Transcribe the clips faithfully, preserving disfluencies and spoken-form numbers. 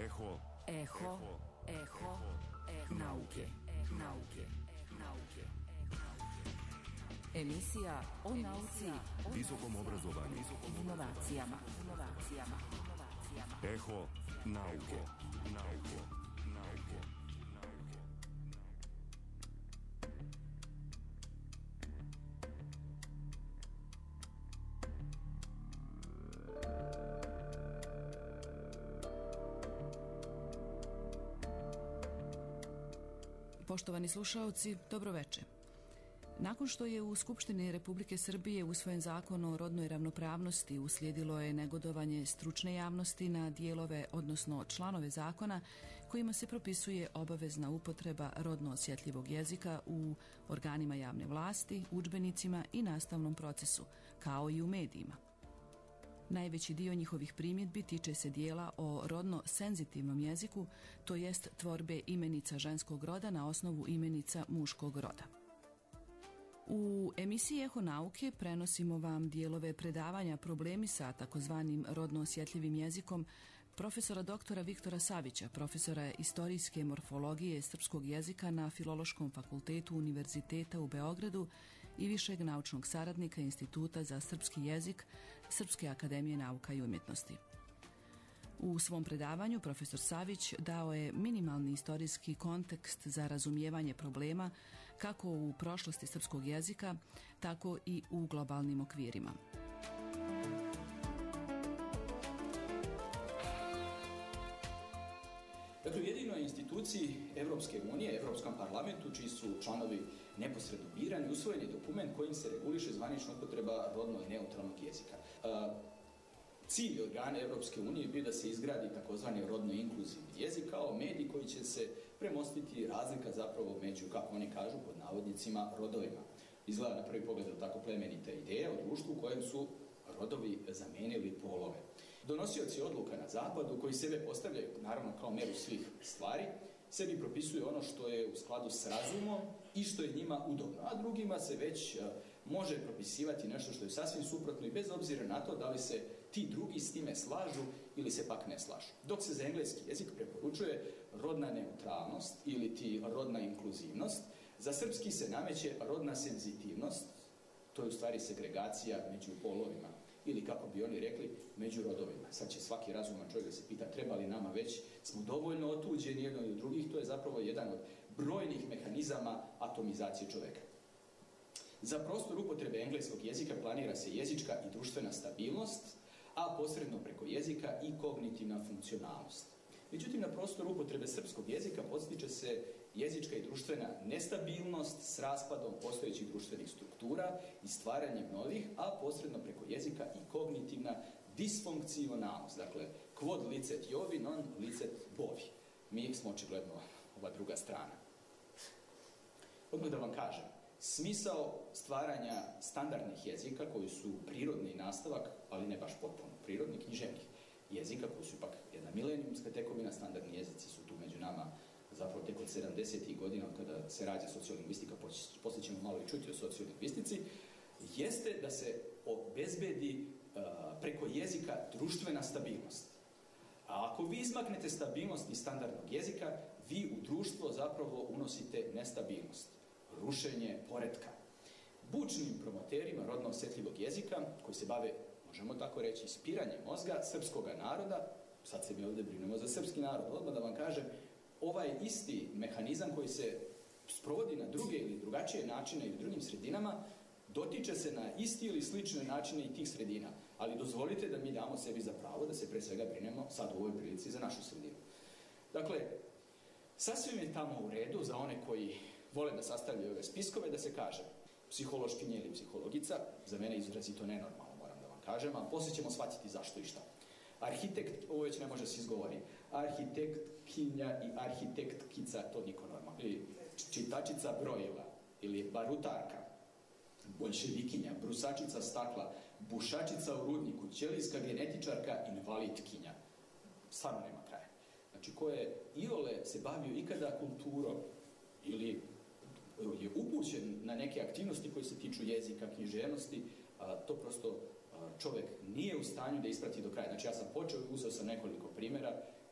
Eho. Eho. Eho. Eho. Nauke. Nauke. Nauke. Emisija o nauci, visokom obrazovanju, inovacijama. Inovacijama. Eho nauke. Nauke. Nauke. Poštovani slušaoci, dobroveče. Nakon što je u Skupštini Republike Srbije usvojen zakon o rodnoj ravnopravnosti, uslijedilo je negodovanje stručne javnosti na dijelove, odnosno članove zakona kojima se propisuje obavezna upotreba rodno osjetljivog jezika u organima javne vlasti, udžbenicima i nastavnom procesu, kao i u medijima. Najveći dio njihovih primjedbi tiče se dijela o rodno senzitivnom jeziku, to jest tvorbe imenica ženskog roda na osnovu imenica muškog roda. U emisiji Eho nauke prenosimo vam dijelove predavanja Problemi sa takozvanim rodno osjetljivim jezikom profesora doktora Viktora Savića, profesora istorijske morfologije srpskog jezika na Filološkom fakultetu Univerziteta u Beogradu i višeg naučnog saradnika Instituta za srpski jezik Srpske akademije nauka i umjetnosti. U svom predavanju profesor Savić dao je minimalni istorijski kontekst za razumijevanje problema kako u prošlosti srpskog jezika, tako i u globalnim okvirima. Dakle, u jedinoj instituciji Evropske unije, Evropskom parlamentu, čiji su članovi neposredno birani, usvojen je dokument kojim se reguliše zvanična upotreba rodno neutralnog jezika. Cilj organa Evropske unije je bio da se izgradi takozvani rodno inkluzivni jezik kao medij koji će se premostiti razlika zapravo među, kako oni kažu, pod navodnicima, rodovima. Izgleda na prvi pogled tako plemenita ideja o društvu u kojem su rodovi zamenili polove. Donosioci odluka na zapadu, koji sebe postavljaju naravno kao meru svih stvari, sebi propisuju ono što je u skladu s razumom i što je njima udobno, a drugima se već može propisivati nešto što je sasvim suprotno i bez obzira na to da li se ti drugi s time slažu ili se pak ne slažu. Dok se za engleski jezik preporučuje rodna neutralnost ili ti rodna inkluzivnost, za srpski se nameće rodna senzitivnost, to je u stvari segregacija među polovima, ili kako bi oni rekli, među rodovima. Sad će svaki razuman čovjek da se pita treba li nama već, smo dovoljno otuđeni jedno od drugih, to je zapravo jedan od brojnih mehanizama atomizacije čovjeka. Za prostor upotrebe engleskog jezika planira se jezička i društvena stabilnost, a posredno preko jezika i kognitivna funkcionalnost. Međutim, na prostoru upotrebe srpskog jezika podstiče se jezička i društvena nestabilnost s raspadom postojećih društvenih struktura i stvaranjem novih, a posredno preko jezika i kognitivna disfunkcionalnost. Dakle, quod licet jovi, non licet bovi. Mi smo očigledno ova druga strana. Odmah da vam kažem, smisao stvaranja standardnih jezika koji su prirodni nastavak, ali ne baš potpuno prirodni, književnih jezika koji su ipak jedna milenijumska tekovina, standardni jezici su tu među nama zapravo tek od sedamdesetih godina kada se rađa sociolingvistika, poslije ćemo malo i čuti o sociolingvistici, jeste da se obezbedi uh, preko jezika društvena stabilnost. A ako vi izmaknete stabilnost iz standardnog jezika, vi u društvo zapravo unosite nestabilnost, rušenje poretka. Bučnim promoterima rodno osjetljivog jezika, koji se bave, možemo tako reći, ispiranje mozga srpskog naroda, sad se mi ovdje brinemo za srpski narod, odmah da vam kažem, ovaj isti mehanizam koji se sprovodi na druge ili drugačije načine i u drugim sredinama, dotiče se na isti ili slične načine i tih sredina. Ali dozvolite da mi damo sebi za pravo da se pre svega brinemo sad u ovoj prilici za našu sredinu. Dakle, sasvim je tamo u redu za one koji vole da sastavljaju ove spiskove da se kaže psihološkinja ili psihologica, za mene izrazito nenormalno, moram da vam kažem, a poslije ćemo shvatiti zašto i šta. Arhitekt, ovo već ne može se izgovori, arhitektkinja i arhitektkica, to niko normalno, ili čitačica brojila, ili barutarka, boljševikinja, brusačica stakla, bušačica u rudniku, ćelijska genetičarka, invalidkinja. Stvarno nema kraja. Znači, ko je iole se bavio ikada kulturom ili je upućen na neke aktivnosti koje se tiču jezika, književnosti, a, to prosto a, čovjek nije u stanju da isprati do kraja. Znači, ja sam počeo, uzeo sam nekoliko primjera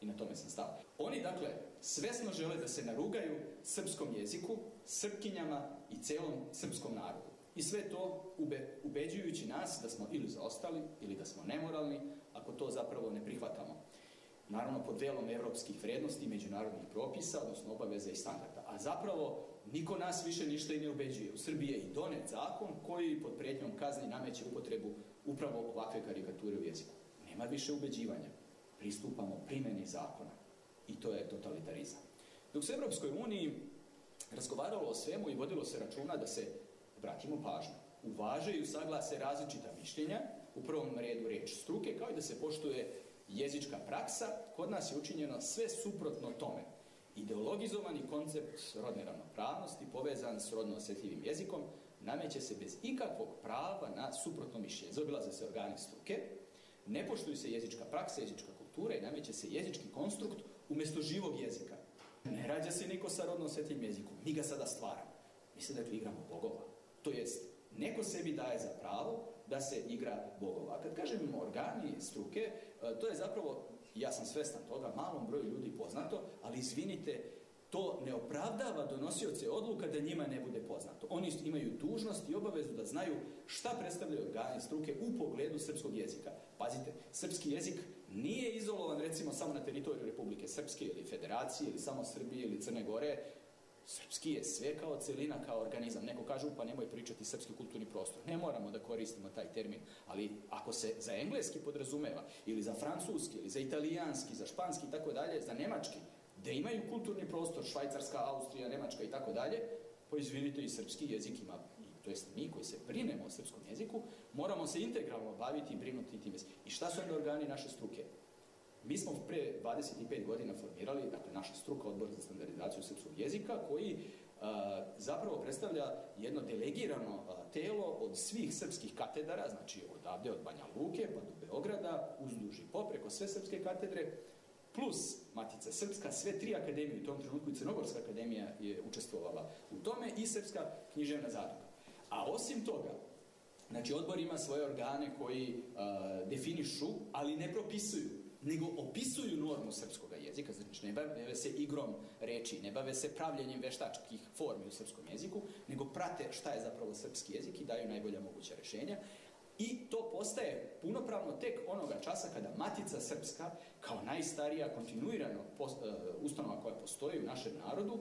I na tome sam stao. Oni, dakle, svesno žele da se narugaju srpskom jeziku, srpkinjama i celom srpskom narodu. I sve to ube, ubeđujući nas da smo ili zaostali, ili da smo nemoralni, ako to zapravo ne prihvatamo. Naravno, pod velom evropskih vrednosti, međunarodnih propisa, odnosno obaveza i standarda. A zapravo, niko nas više ništa i ne ubeđuje. U Srbiji je i donet zakon koji pod prijetnjom kazni nameće upotrebu upravo ovakve karikature u jeziku. Nema više ubeđivanja. Pristupamo primjeni zakona. I to je totalitarizam. Dok se u Evropskoj uniji razgovaralo o svemu i vodilo se računa da se, obratimo pažnju, uvaže i usaglase različita mišljenja, u prvom redu reč struke, kao i da se poštuje jezička praksa, kod nas je učinjeno sve suprotno tome. Ideologizovani koncept rodne ravnopravnosti, povezan s rodno osjetljivim jezikom, nameće se bez ikakvog prava na suprotno mišljenje. Zaobilaze se organi struke, ne poštuju se jezička praksa, jezička kultura i nameće se jezički konstrukt umjesto živog jezika. Ne rađa se niko sa rodno osjetljivim jezikom, mi ga sada stvaramo. Mi se dakle igramo bogova. To jest, neko sebi daje za pravo da se igra bogova. Kad kažemo organi struke, to je zapravo, ja sam svestan toga, malom broju ljudi poznato, ali izvinite, to ne opravdava donosioce odluka da njima ne bude poznato. Oni imaju dužnost i obavezu da znaju šta predstavljaju organi struke u pogledu srpskog jezika. Pazite, srpski jezik nije izolovan recimo samo na teritoriju Republike Srpske ili Federacije ili samo Srbije ili Crne Gore. Srpski je sve kao celina, kao organizam. Neko kaže, pa nemoj pričati srpski kulturni prostor. Ne moramo da koristimo taj termin, ali ako se za engleski podrazumeva, ili za francuski, ili za italijanski, za španski i tako dalje, za nemački, da imaju kulturni prostor, Švajcarska, Austrija, Nemačka i tako dalje, pa izvinite i srpski jezik ima, to jest mi koji se brinemo o srpskom jeziku, moramo se integralno baviti i brinuti tim jezikom. I šta su onda organi naše struke? Mi smo pre dvadeset pet godina formirali, dakle, naša struka, Odbor za standardizaciju srpskog jezika, koji a, zapravo predstavlja jedno delegirano a, telo od svih srpskih katedara, znači odavde od Banja Luke pa do Beograda, uzduž i popreko sve srpske katedre, plus Matica Srpska, sve tri akademije, u tom trenutku i Crnogorska akademija je učestvovala u tome i Srpska književna zadruga. A osim toga, znači, odbor ima svoje organe koji a, definišu, ali ne propisuju, nego opisuju normu srpskog jezika, znači ne bave se igrom reči, ne bave se pravljenjem veštačkih formi u srpskom jeziku, nego prate šta je zapravo srpski jezik i daju najbolja moguća rešenja. I to postaje punopravno tek onoga časa kada Matica Srpska, kao najstarija kontinuirano ustanova koja postoji u našem narodu,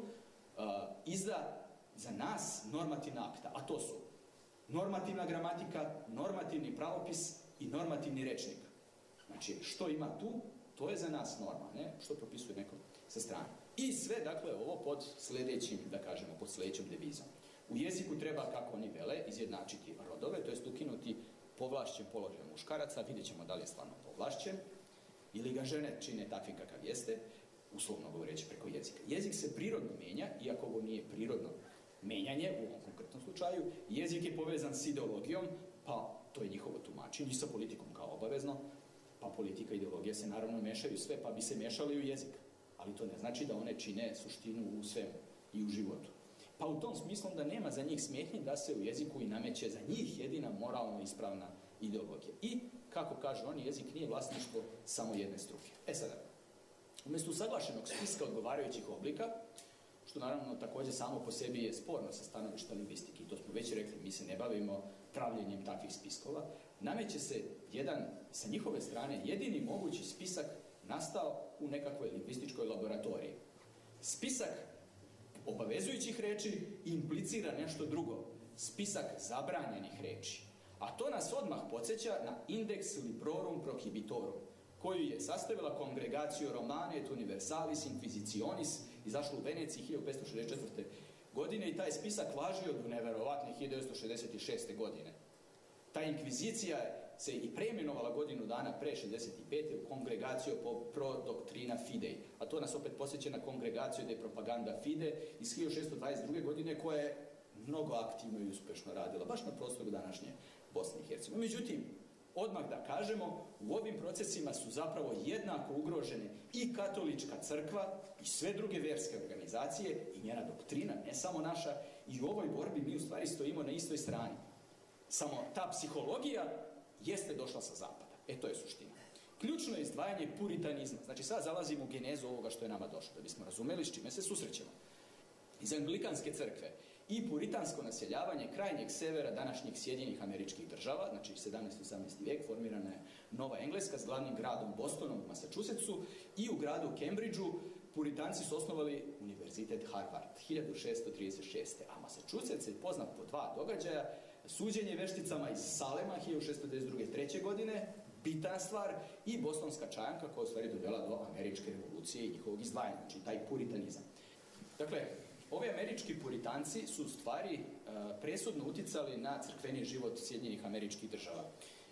izda za nas normativna akta, a to su normativna gramatika, normativni pravopis i normativni rečnik. Znači, što ima tu, to je za nas norma, ne? Što propisuje neko sa strane. I sve, dakle, ovo pod sljedećim, da kažemo, pod sljedećom devizom. U jeziku treba, kako oni vele, izjednačiti rodove, to jest ukinuti povlašćen položaj muškaraca, vidjet ćemo da li je stvarno povlašćen, ili ga žene čine takvim kakav jeste, uslovno govoreći preko jezika. Jezik se prirodno menja, iako ovo nije prirodno menjanje, u ovom konkretnom slučaju, jezik je povezan s ideologijom, pa to je njihovo tumačenje, i sa politikom kao obavezno, pa politika i ideologija se naravno mešaju sve, pa bi se mešali u jezik. Ali to ne znači da one čine suštinu u svemu i u životu. Pa u tom smislu da nema za njih smetnje da se u jeziku i nameće za njih jedina moralno ispravna ideologija. I, kako kažu oni, jezik nije vlasništvo samo jedne struke. E sada, umjesto usaglašenog spiska odgovarajućih oblika, što naravno također samo po sebi je sporno sa stanovišta lingvistike, i to smo već rekli, mi se ne bavimo pravljenjem takvih spiskova, nameće se jedan, sa njihove strane, jedini mogući spisak nastao u nekakvoj lingvističkoj laboratoriji. Spisak obavezujućih reči implicira nešto drugo. Spisak zabranjenih reči. A to nas odmah podsjeća na Index Librorum Prohibitorum, koju je sastavila Congregatio Romane et Universalis Inquisitionis, izašla u Veneciji hiljadu petsto šezdeset četvrte. godine i taj spisak važi od neverovatne hiljadu devetsto šezdeset šeste. godine. Ta inkvizicija se i preimenovala godinu dana pre šezdeset pete. u Congregatio pro Doctrina Fidei, a to nas opet posjeća na Congregatio de Propaganda Fide iz hiljadu šessto dvadeset druge. godine, koja je mnogo aktivno i uspešno radila, baš na prostoru današnje Bosne i Hercegovine. Međutim, odmah da kažemo, u ovim procesima su zapravo jednako ugrožene i katolička crkva i sve druge verske organizacije i njena doktrina, ne samo naša, i u ovoj borbi mi u stvari stojimo na istoj strani. Samo ta psihologija jeste došla sa zapada. E, to je suština. Ključno je izdvajanje puritanizma. Znači sad zalazimo u genezu ovoga što je nama došlo, da bismo razumeli s čime se susrećemo. Iz Anglikanske crkve i puritansko naseljavanje krajnjeg severa današnjih Sjedinjenih Američkih Država, znači sedamnaesti i osamnaesti vijek, formirana je Nova Engleska s glavnim gradom Bostonom u Massachusettsu i u gradu Cambridgeu puritanci su osnovali Univerzitet Harvard hiljadu šesto trideset šeste. A Massachusetts je poznat po dva događaja, suđenje vešticama iz Salema hiljadu šesto devedeset druge. treće godine, bitna stvar, i Bostonska čajanka koja je u stvari dovela do američke revolucije i njihovog izdvajanja, znači taj puritanizam. Dakle, ovi američki puritanci su u stvari uh, presudno uticali na crkveni život Sjedinjenih Američkih Država.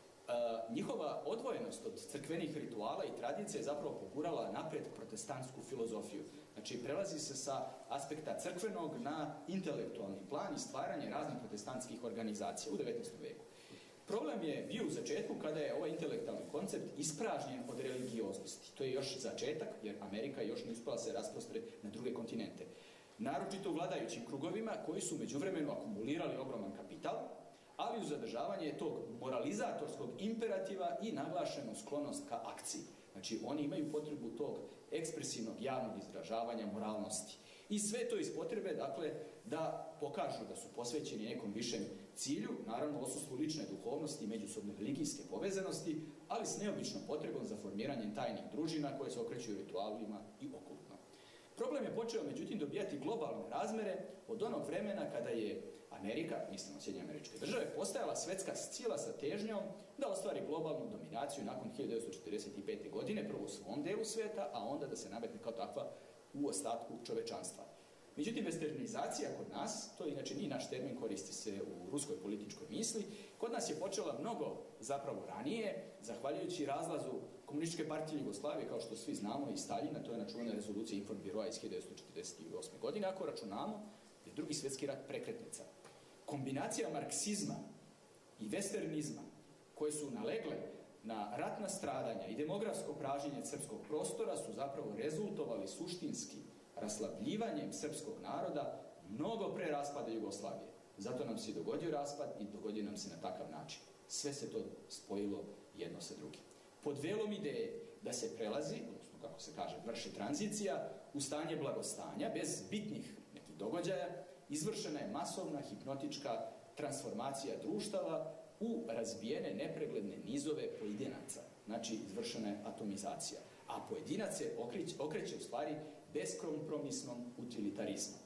Uh, njihova odvojenost od crkvenih rituala i tradicije je zapravo pogurala napred protestantsku filozofiju. Znači, prelazi se sa aspekta crkvenog na intelektualni plan i stvaranje raznih protestantskih organizacija u devetnaestom veku. Problem je bio u začetku kada je ovaj intelektualni koncept ispražnjen od religioznosti. To je još začetak, jer Amerika još ne uspela se rasprostre na druge kontinente. Naročito u vladajućim krugovima koji su međuvremenu akumulirali ogroman kapital, ali u zadržavanje tog moralizatorskog imperativa i naglašenu sklonost ka akciji. Znači, oni imaju potrebu tog ekspresivnog javnog izražavanja moralnosti. I sve to iz potrebe, dakle, da pokažu da su posvećeni nekom višem cilju, naravno odsustvu lične duhovnosti i međusobne religijske povezanosti, ali s neobičnom potrebom za formiranjem tajnih družina koje se okreću ritualima i okultno. Problem je počeo, međutim, dobijati globalne razmere od onog vremena kada je Amerika, mislimo Sjedinjene Američke Države, postajala svetska sila sa težnjom da ostvari globalnu dominaciju nakon hiljadu devetsto četrdeset pete. godine, prvo u svom delu sveta, a onda da se nametne kao takva u ostatku čovečanstva. Međutim, westernizacija kod nas, to inače nije naš termin, koristi se u ruskoj političkoj misli, kod nas je počela mnogo zapravo ranije, zahvaljujući razlazu Komunističke partije Jugoslavije, kao što svi znamo, i Staljina, to je načuvena rezolucija Informbiroa iz hiljadu devetsto četrdeset osme. godine, ako računamo, je Drugi svjetski rat prekretnica. Kombinacija marksizma i westernizma, koje su nalegle na ratna stradanja i demografsko pražnjenje srpskog prostora, su zapravo rezultovali suštinski raslabljivanjem srpskog naroda mnogo pre raspada Jugoslavije. Zato nam se dogodio raspad i dogodio nam se na takav način. Sve se to spojilo jedno sa drugim. Pod velom ideje da se prelazi, odnosno kako se kaže, vrši tranzicija, u stanje blagostanja, bez bitnih nekih događaja, izvršena je masovna hipnotička transformacija društava u razbijene nepregledne nizove pojedinaca. Znači, izvršena je atomizacija. A pojedinac se okreće, okreće u stvari beskompromisnom utilitarizmom.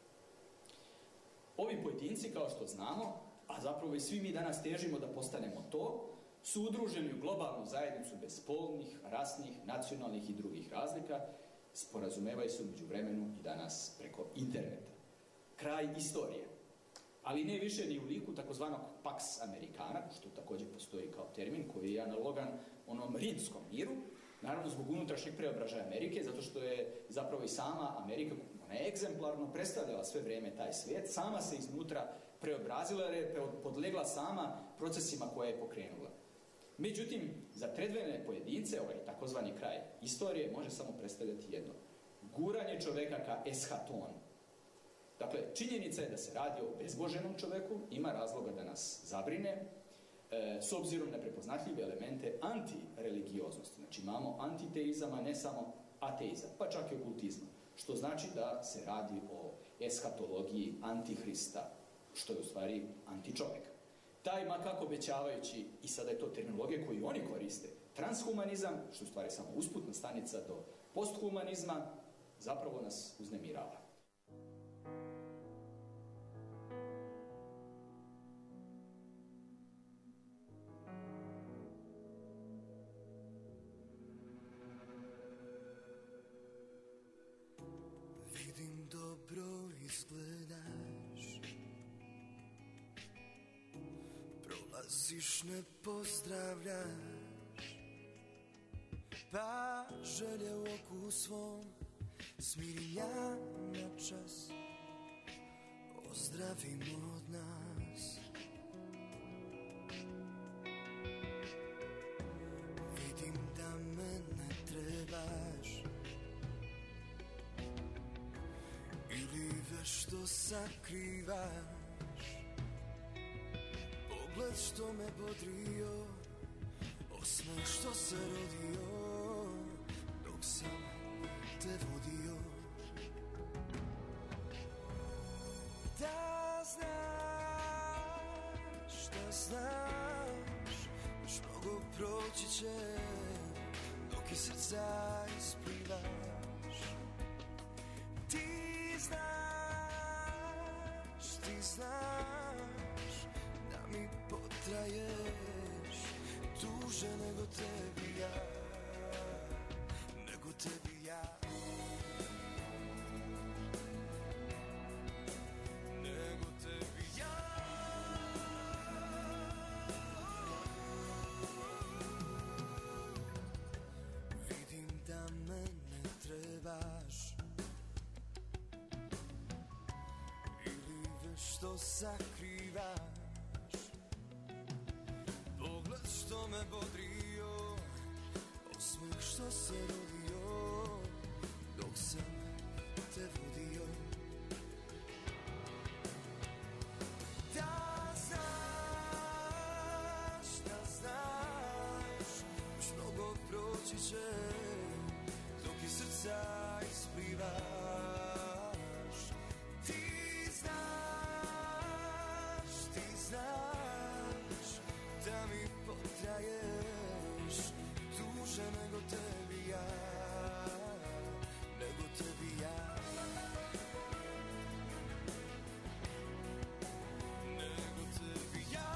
Ovi pojedinci, kao što znamo, a zapravo i svi mi danas težimo da postanemo to, su udruženi u globalnu zajednicu bez polnih, rasnih, nacionalnih i drugih razlika, sporazumevaju se među vremenu i danas preko interneta. Kraj istorije. Ali ne više ni u liku takozvanog Pax Americana, što također postoji kao termin, koji je analogan onom rimskom miru, naravno zbog unutrašnjeg preobražaja Amerike, zato što je zapravo i sama Amerika, ona je egzemplarno predstavljala sve vrijeme taj svijet, sama se iznutra preobrazila jer je podlegla sama procesima koje je pokrenula. Međutim, za predvene pojedince, ovaj takozvani kraj istorije, može samo predstavljati jedno. Guranje čoveka ka eschaton. Dakle, činjenica je da se radi o bezboženom čoveku, ima razloga da nas zabrine, e, s obzirom na prepoznatljive elemente antireligioznosti. Znači, imamo antiteizam, a ne samo ateizam, pa čak i okultizma. Što znači da se radi o eschatologiji antihrista, što je u stvari antičovek. Taj makak obećavajući, i sada je to terminologija koju oni koriste, transhumanizam, što je u stvari samo usputna stanica do posthumanizma, zapravo nas uznemirava. Vidim dobro izgledaš, prolaziš ne pozdravljaš, pa želje u oku svom smirim ja na čas, ozdravim od nas. Vidim da me ne trebaš ili vešto sakrivaš, pogled što me bodrio Osmeh što se rodio dok sam te vodio. Da znaš, da znaš, još mnogo proći će dok iz srca isplivaš. Ti znaš, ti znaš da mi potraješ duže nego tebi ja, nego tebi ja. Što sakrivaš, pogled što me bodrio, osmeh što se rodio dok sam te vodio. Da znaš, da znaš, još mnogo proći će dok iz srca isplivaš. Ti znaš da mi potraješ duže nego tebi ja, nego tebi ja, nego tebi ja.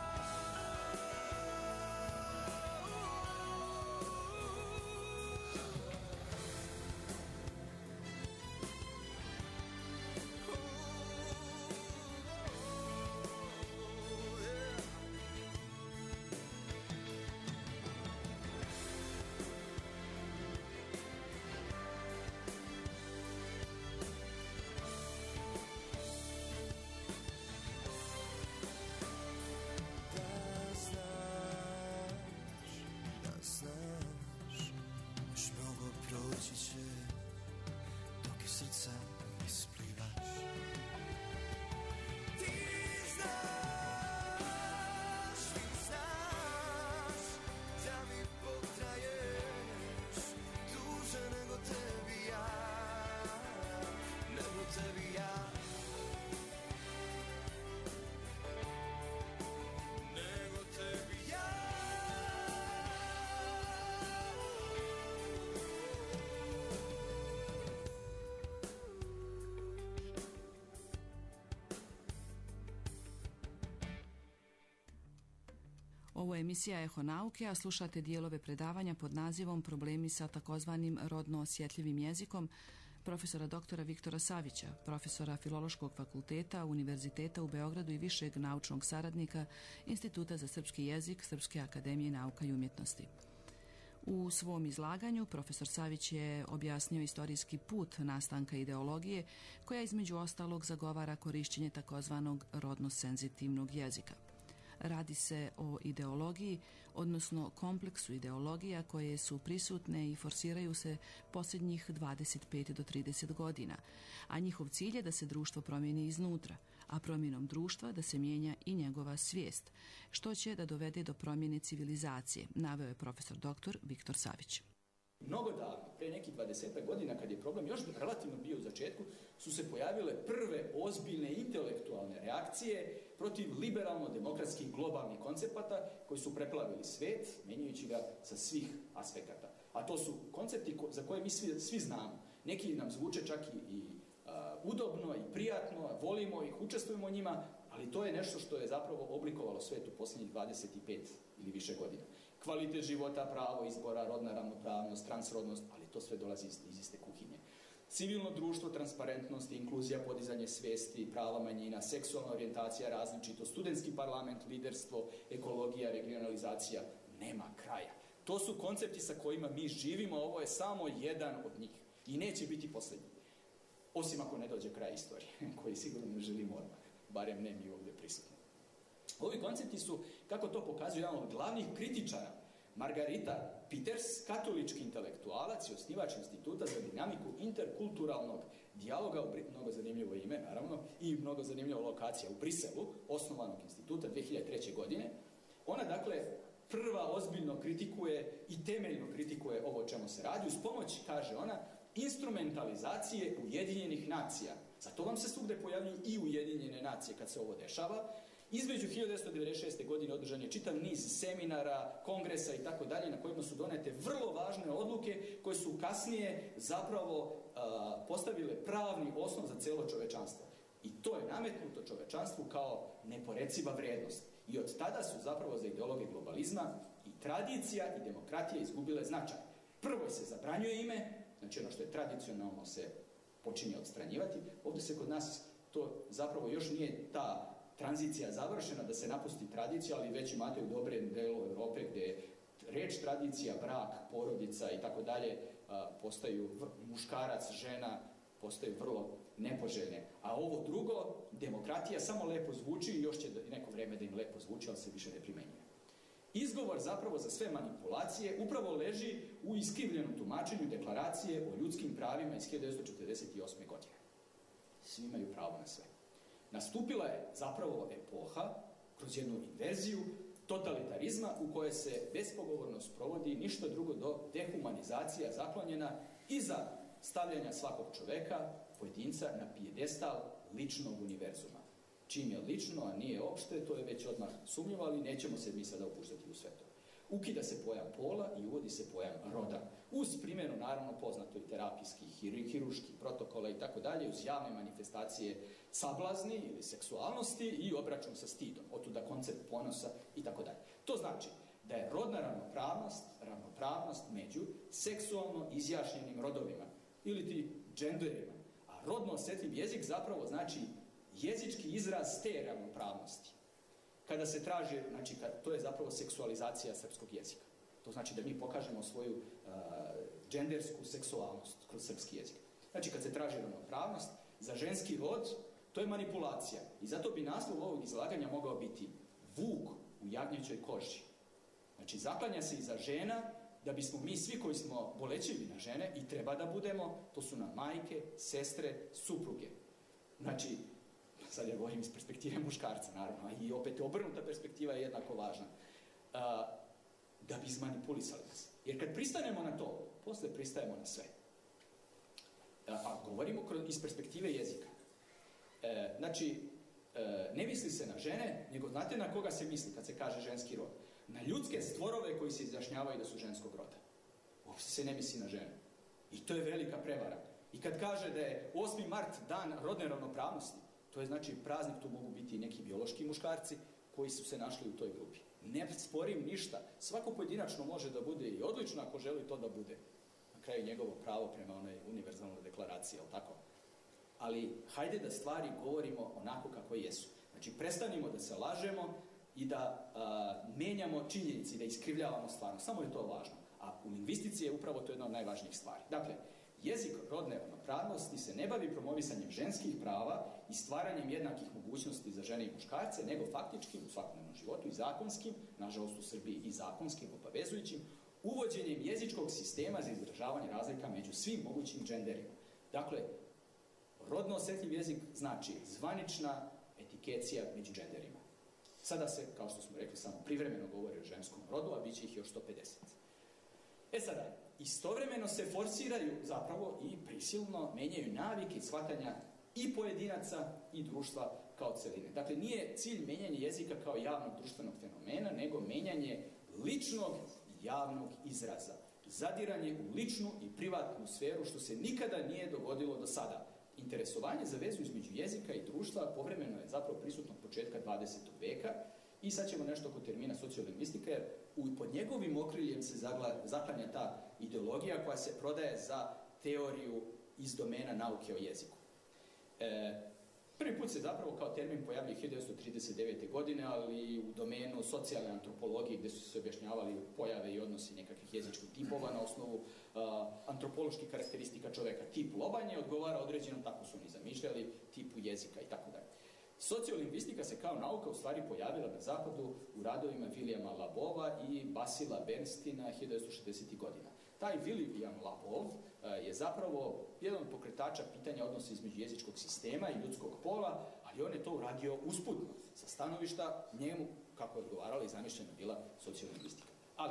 Ovo je emisija Eho nauke, a slušate dijelove predavanja pod nazivom Problemi sa takozvanim rodno osjetljivim jezikom profesora doktora Viktora Savića, profesora Filološkog fakulteta Univerziteta u Beogradu i višeg naučnog saradnika Instituta za srpski jezik Srpske akademije nauka i umjetnosti. U svom izlaganju profesor Savić je objasnio istorijski put nastanka ideologije koja između ostalog zagovara korišćenje takozvanog rodno senzitivnog jezika. Radi se o ideologiji, odnosno kompleksu ideologija koje su prisutne i forsiraju se posljednjih dvadeset pet do trideset godina, a njihov cilj je da se društvo promijeni iznutra, a promjenom društva da se mijenja i njegova svijest, što će da dovede do promjene civilizacije, naveo je profesor doktor Viktor Savić. Mnogo davno, pre nekih dvadesetak godina, kad je problem još relativno bio u začetku, su se pojavile prve ozbiljne intelektualne reakcije protiv liberalno-demokratskih globalnih koncepata koji su preplavili svet, menjajući ga sa svih aspekata. A to su koncepti ko, za koje mi svi, svi znamo. Neki nam zvuče čak i, i a, udobno i prijatno, volimo ih, učestvujemo u njima, ali to je nešto što je zapravo oblikovalo svet u posljednjih dvadeset pet ili više godina. Kvalitet života, pravo izbora, rodna ravnopravnost, transrodnost, ali to sve dolazi iz, iz iste kuhinje. Civilno društvo, transparentnost, inkluzija, podizanje svesti, prava manjina, seksualna orijentacija, različito, studentski parlament, liderstvo, ekologija, regionalizacija, nema kraja. To su koncepti sa kojima mi živimo, ovo je samo jedan od njih i neće biti posljednji. Osim ako ne dođe kraj istorije, koji sigurno ne želimo odmah, barem ne mi ovdje prisutni. Ovi koncepti su, kako to pokazuje jedan od glavnih kritičara, Margarita Peters, katolički intelektualac i osnivač Instituta za dinamiku interkulturalnog dijaloga, mnogo zanimljivo ime, naravno, i mnogo zanimljiva lokacija u Briselu, osnovanog instituta dvije hiljade treće. godine. Ona, dakle, prva ozbiljno ozbiljno kritikuje i temeljno kritikuje ovo o čemu se radi uz pomoć, kaže ona, instrumentalizacije Ujedinjenih nacija. Zato vam se svugde pojavljuju i Ujedinjene nacije kad se ovo dešava. Između hiljadu devetsto devedeset šeste. godine održan je čitav niz seminara, kongresa i tako dalje na kojima su donete vrlo važne odluke koje su kasnije zapravo a, postavile pravni osnov za celo čovečanstvo. I to je nametnuto čovečanstvu kao neporeciva vrednost. I od tada su zapravo za ideologe globalizma i tradicija i demokratija izgubile značaj. Prvo se zabranjuje ime, znači ono što je tradicionalno se počinje odstranjivati. Ovdje se kod nas to zapravo još nije ta tranzicija završena da se napusti tradicija, ali već imate u dobrem delu Europe gdje reč tradicija, brak, porodica i tako dalje postaju muškarac, žena, postaju vrlo nepoželjne. A ovo drugo, demokratija, samo lepo zvuči i još će neko vreme da im lepo zvuči, ali se više ne primenjuje. Izgovor zapravo za sve manipulacije upravo leži u iskrivljenom tumačenju deklaracije o ljudskim pravima iz hiljadu devetsto četrdeset osme. godine. Svi imaju pravo na sve. Nastupila je zapravo epoha kroz jednu inverziju totalitarizma u kojoj se bespogovorno sprovodi ništa drugo do dehumanizacija zaklonjena iza stavljanja svakog čoveka, pojedinca, na pijedestal ličnog univerzuma. Čim je lično, a nije opšte, to je već odmah sumnjivo, ali nećemo se mi sada upuštati u sve to. Ukida se pojam pola i uvodi se pojam roda. Uz primjenu, naravno, poznato i terapijskih, hiruških protokola i tako dalje, uz javne manifestacije sablazni ili seksualnosti i obračun sa stidom. Otuda koncept ponosa i tako dalje. To znači da je rodna ravnopravnost, ravnopravnost među seksualno izjašnjenim rodovima ili ti dženderima. A rodno osjetljiv jezik zapravo znači jezički izraz te ravnopravnosti. Kada se traži, znači kad, to je zapravo seksualizacija srpskog jezika. To znači da mi pokažemo svoju uh, džendersku seksualnost kroz srpski jezik. Znači kad se traži ravnopravnost, za ženski rod to je manipulacija. I zato bi naslov ovog izlaganja mogao biti vuk u jagnjećoj koži. Znači zaklanja se iza žena da bismo mi svi koji smo bolećivi na žene i treba da budemo, to su nam majke, sestre, supruge. Znači, sad ja govorim iz perspektive muškarca, naravno, i opet obrnuta perspektiva je jednako važna, a, da bi izmanipulisali nas. Jer kad pristanemo na to, posle pristajemo na sve. A, a govorimo iz perspektive jezika. E, znači, e, ne misli se na žene, nego znate na koga se misli kad se kaže ženski rod? Na ljudske stvorove koji se izjašnjavaju da su ženskog roda. Uopšte se ne misli na žene. I to je velika prevara. I kad kaže da je osmi mart dan rodne ravnopravnosti, to je znači praznik, tu mogu biti i neki biološki muškarci koji su se našli u toj grupi. Ne sporim ništa. Svako pojedinačno može da bude i odlično ako želi to da bude. Na kraju njegovo pravo prema onoj univerzalnoj deklaraciji, jel tako? Ali hajde da stvari govorimo onako kako jesu. Znači prestanimo da se lažemo i da a, menjamo činjenici, da iskrivljavamo stvarno. Samo je to važno. A u lingvistici je upravo to jedna od najvažnijih stvari. Dakle, jezik rodne ravnopravnosti se ne bavi promovisanjem ženskih prava i stvaranjem jednakih mogućnosti za žene i muškarce, nego faktičkim u svakodnevnom životu i zakonskim, nažalost u Srbiji i zakonskim, obavezujućim, uvođenjem jezičkog sistema za izražavanje razlika među svim mogućim dženderima. Dakle, rodno osjetljiv jezik znači zvanična etikecija među dženderima. Sada se, kao što smo rekli, samo privremeno govori o ženskom rodu, a bit će ih još sto pedeset. E sada, istovremeno se forsiraju zapravo i prisilno menjaju navike i shvatanja i pojedinaca i društva kao celine. Dakle, nije cilj menjanje jezika kao javnog društvenog fenomena, nego menjanje ličnog i javnog izraza. Zadiranje u ličnu i privatnu sferu, što se nikada nije dogodilo do sada. Interesovanje za vezu između jezika i društva povremeno je zapravo prisutno od početka dvadesetog veka i sad ćemo nešto oko termina sociolingvistika, jer pod njegovim okriljem se zaklanja ta ideologija koja se prodaje za teoriju iz domena nauke o jeziku. E, prvi put se zapravo kao termin pojavljuje hiljadu devetsto trideset devete. godine, ali u domenu socijalne antropologije gdje su se objašnjavali pojave i odnosi nekakvih jezičkih tipova na osnovu uh, antropoloških karakteristika čoveka. Tip lobanje odgovara određenom, tako su oni zamišljali, tipu jezika i tako dalje. Sociolingvistika se kao nauka u stvari pojavila na zapadu u radovima Williama Labova i Basila Bernsteina hiljadu devetsto šezdesetih. godina. Taj William Labov je zapravo jedan od pokretača pitanja odnosa između jezičkog sistema i ljudskog pola, ali on je to uradio usputno, sa stanovišta njemu, kako je odgovarala i zamišljena bila sociolingvistika. Ali,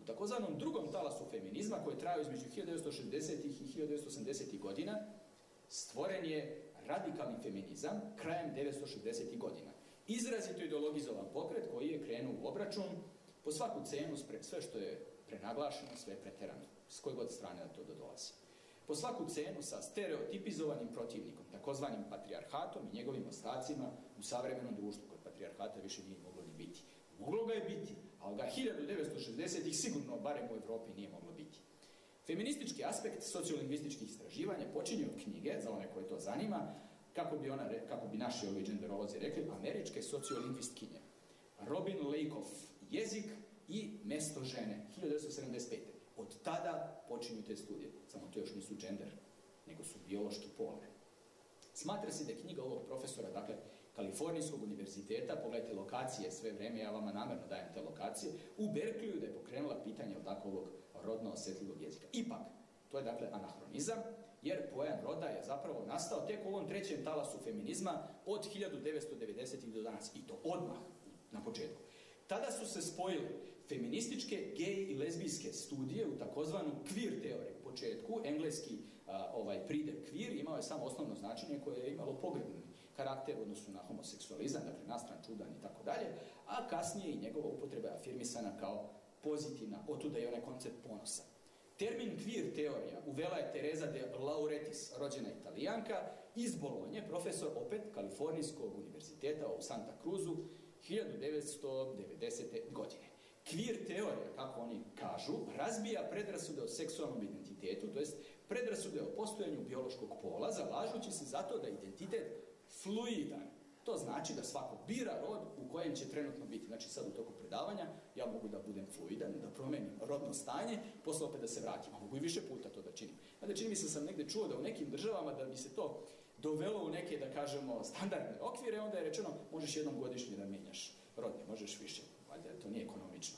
U takozvanom drugom talasu feminizma, koji je trajao između hiljadu devetsto šezdesetih i hiljadu devetsto osamdesetih godina, stvoren je radikalni feminizam krajem devetsto šezdesetih godina. Izrazito ideologizovan pokret koji je krenuo u obračun po svaku cenu, sve što je prenaglašeno, sve je preterano, s koje god strane da to dolazi. Po svaku cenu sa stereotipizovanim protivnikom, takozvanim patrijarhatom i njegovim ostacima u savremenom društvu, kod patrijarhata više nije moglo ni biti. Moglo ga je biti, ali ga hiljadu devetsto šezdesetih sigurno, barem u Evropi, nije moglo biti. Feministički aspekt sociolingvističkih istraživanja počinje od knjige, za one koje to zanima, kako bi, ona, kako bi naši ovi genderolozi rekli, američke sociolingvistkinje. Robin Lakoff, Jezik i mesto žene, hiljadu devetsto sedamdeset pete. Od tada počinju te studije, samo to još nisu gender, nego su biološki polne. Smatra se da je knjiga ovog profesora, dakle, Kalifornijskog univerziteta, pogledajte lokacije sve vreme, ja vama namjerno dajem te lokacije, u Berkeliju da je pokrenula pitanje od takovog rodno osjetljivog jezika. Ipak, to je dakle anahronizam, jer pojam roda je zapravo nastao tek u ovom trećem talasu feminizma od hiljadu devetsto devedesetih do danas, i to odmah na početku. Tada su se spojile feminističke, gej i lezbijske studije u takozvanu queer teoriju. U početku, engleski a, ovaj, pridev queer imao je samo osnovno značenje koje je imalo pogrebni karakter u odnosu na homoseksualizam, dakle nastran, čudan i tako dalje, a kasnije i njegova upotreba je afirmisana kao pozitivna, otuda je onaj koncept ponosa. Termin queer teorija uvela je Teresa de Lauretis, rođena Italijanka, iz Bolonje, profesor opet Kalifornijskog univerziteta u Santa Cruzu, hiljadu devetsto devedesete. godine. Queer teorija, kako oni kažu, razbija predrasude o seksualnom identitetu, to jest predrasude o postojanju biološkog pola, zalažući se zato da identitet fluidan. To znači da svako bira rod u kojem će trenutno biti. Znači sad u toku predavanja ja mogu da budem fluidan, da promenim rodno stanje, posle opet da se vratim. A mogu i više puta to da činim. Znači čini mi se sam negde čuo da u nekim državama da bi se to dovelo u neke, da kažemo, standardne okvire, onda je rečeno možeš jednom godišnje da menjaš rod, ne možeš više. Valjda to nije ekonomično.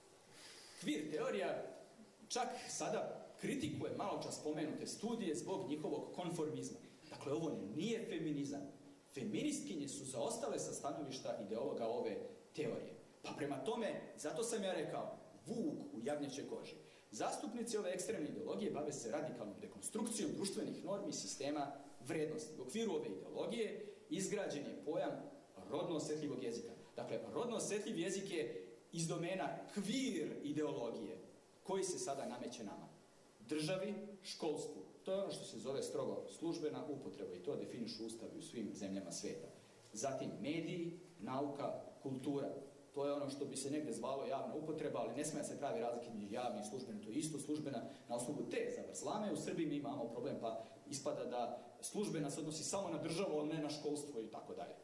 Queer teorija čak sada kritikuje malo čas spomenute studije zbog njihovog konformizma. Dakle, ovo nije feminizam. Feministkinje su zaostale sa stanovišta ideologa ove teorije. Pa prema tome, zato sam ja rekao, vuk u jagnjećoj koži. Zastupnici ove ekstremne ideologije bave se radikalnom dekonstrukcijom društvenih normi i sistema vrednosti. U okviru ove ideologije izgrađen je pojam rodno osjetljivog jezika. Dakle, rodno osjetljiv jezik je iz domena queer ideologije koji se sada nameće nama. Državi, školstvu. To je ono što se zove strogo službena upotreba i to definišu ustavi u svim zemljama sveta. Zatim mediji, nauka, kultura. To je ono što bi se negde zvalo javna upotreba, ali ne smije se pravi razlike među javnim i službenim. To je isto službena na osnovu te zavrzlame. U Srbiji mi imamo problem, pa ispada da službena se odnosi samo na državu, ali ne na školstvo i tako dalje.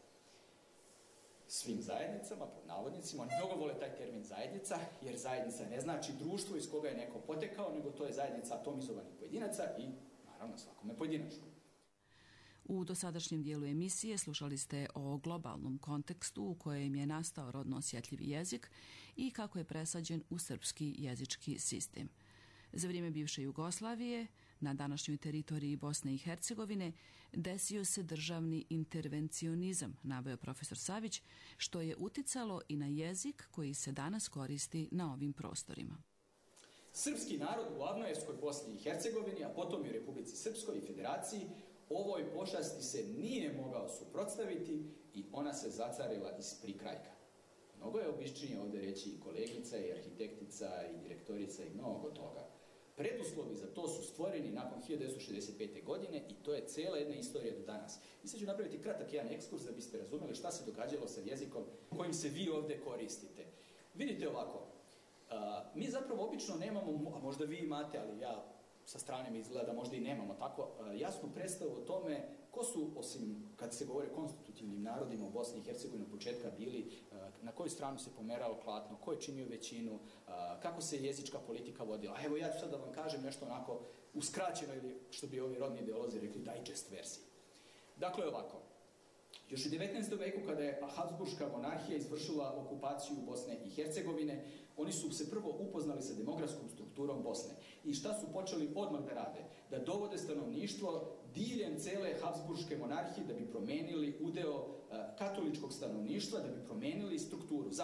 Svim zajednicama, pod navodnicima, oni mnogo vole taj termin zajednica, jer zajednica ne znači društvo iz koga je neko potekao, nego to je zajednica atomizovanih pojedinaca i naravno svakome pojedinačno. U dosadašnjem dijelu emisije slušali ste o globalnom kontekstu u kojem je nastao rodno osjetljivi jezik i kako je presađen u srpski jezički sistem. Za vrijeme bivše Jugoslavije, na današnjoj teritoriji Bosne i Hercegovine, desio se državni intervencionizam, naveo profesor Savić, što je uticalo i na jezik koji se danas koristi na ovim prostorima. Srpski narod u Avnojevskoj Bosni i Hercegovini, a potom i u Republici Srpskoj i Federaciji, ovoj pošasti se nije mogao suprotstaviti i ona se zacarila iz prikrajka. Mnogo je običnije ovdje reći i kolegica, i arhitektica, i direktorica, i mnogo toga. Preduslovi za to su stvoreni nakon hiljadu devetsto šezdeset pete. godine i to je cijela jedna istorija do danas. I sad ću napraviti kratak jedan ekskurs da biste razumjeli šta se događalo sa jezikom kojim se vi ovdje koristite. Vidite ovako, uh, mi zapravo obično nemamo, a možda vi imate, ali ja sa strane mi izgleda da možda i nemamo tako uh, jasnu predstavu o tome ko su, osim kad se govore o konstitutivnim narodima u Bosni i Hercegovini od početka bili, uh, na koju stranu se pomerao klatno, ko je činio većinu, uh, kako se jezička politika vodila. A evo ja ću sad da vam kažem nešto onako uskraćeno ili što bi ovi rodni ideolozi rekli digest verziji. Dakle ovako, još u devetnaestom veku kada je Habsburška monarhija izvršila okupaciju Bosne i Hercegovine, oni su se prvo upoznali sa demografskom strukturom Bosne. I šta su počeli odmah da rade? Da dovode stanovništvo diljem cele Habsburške monarhije da bi promenili udeo uh, katoličkog stanovništva, da bi promenili strukturu. Zašto?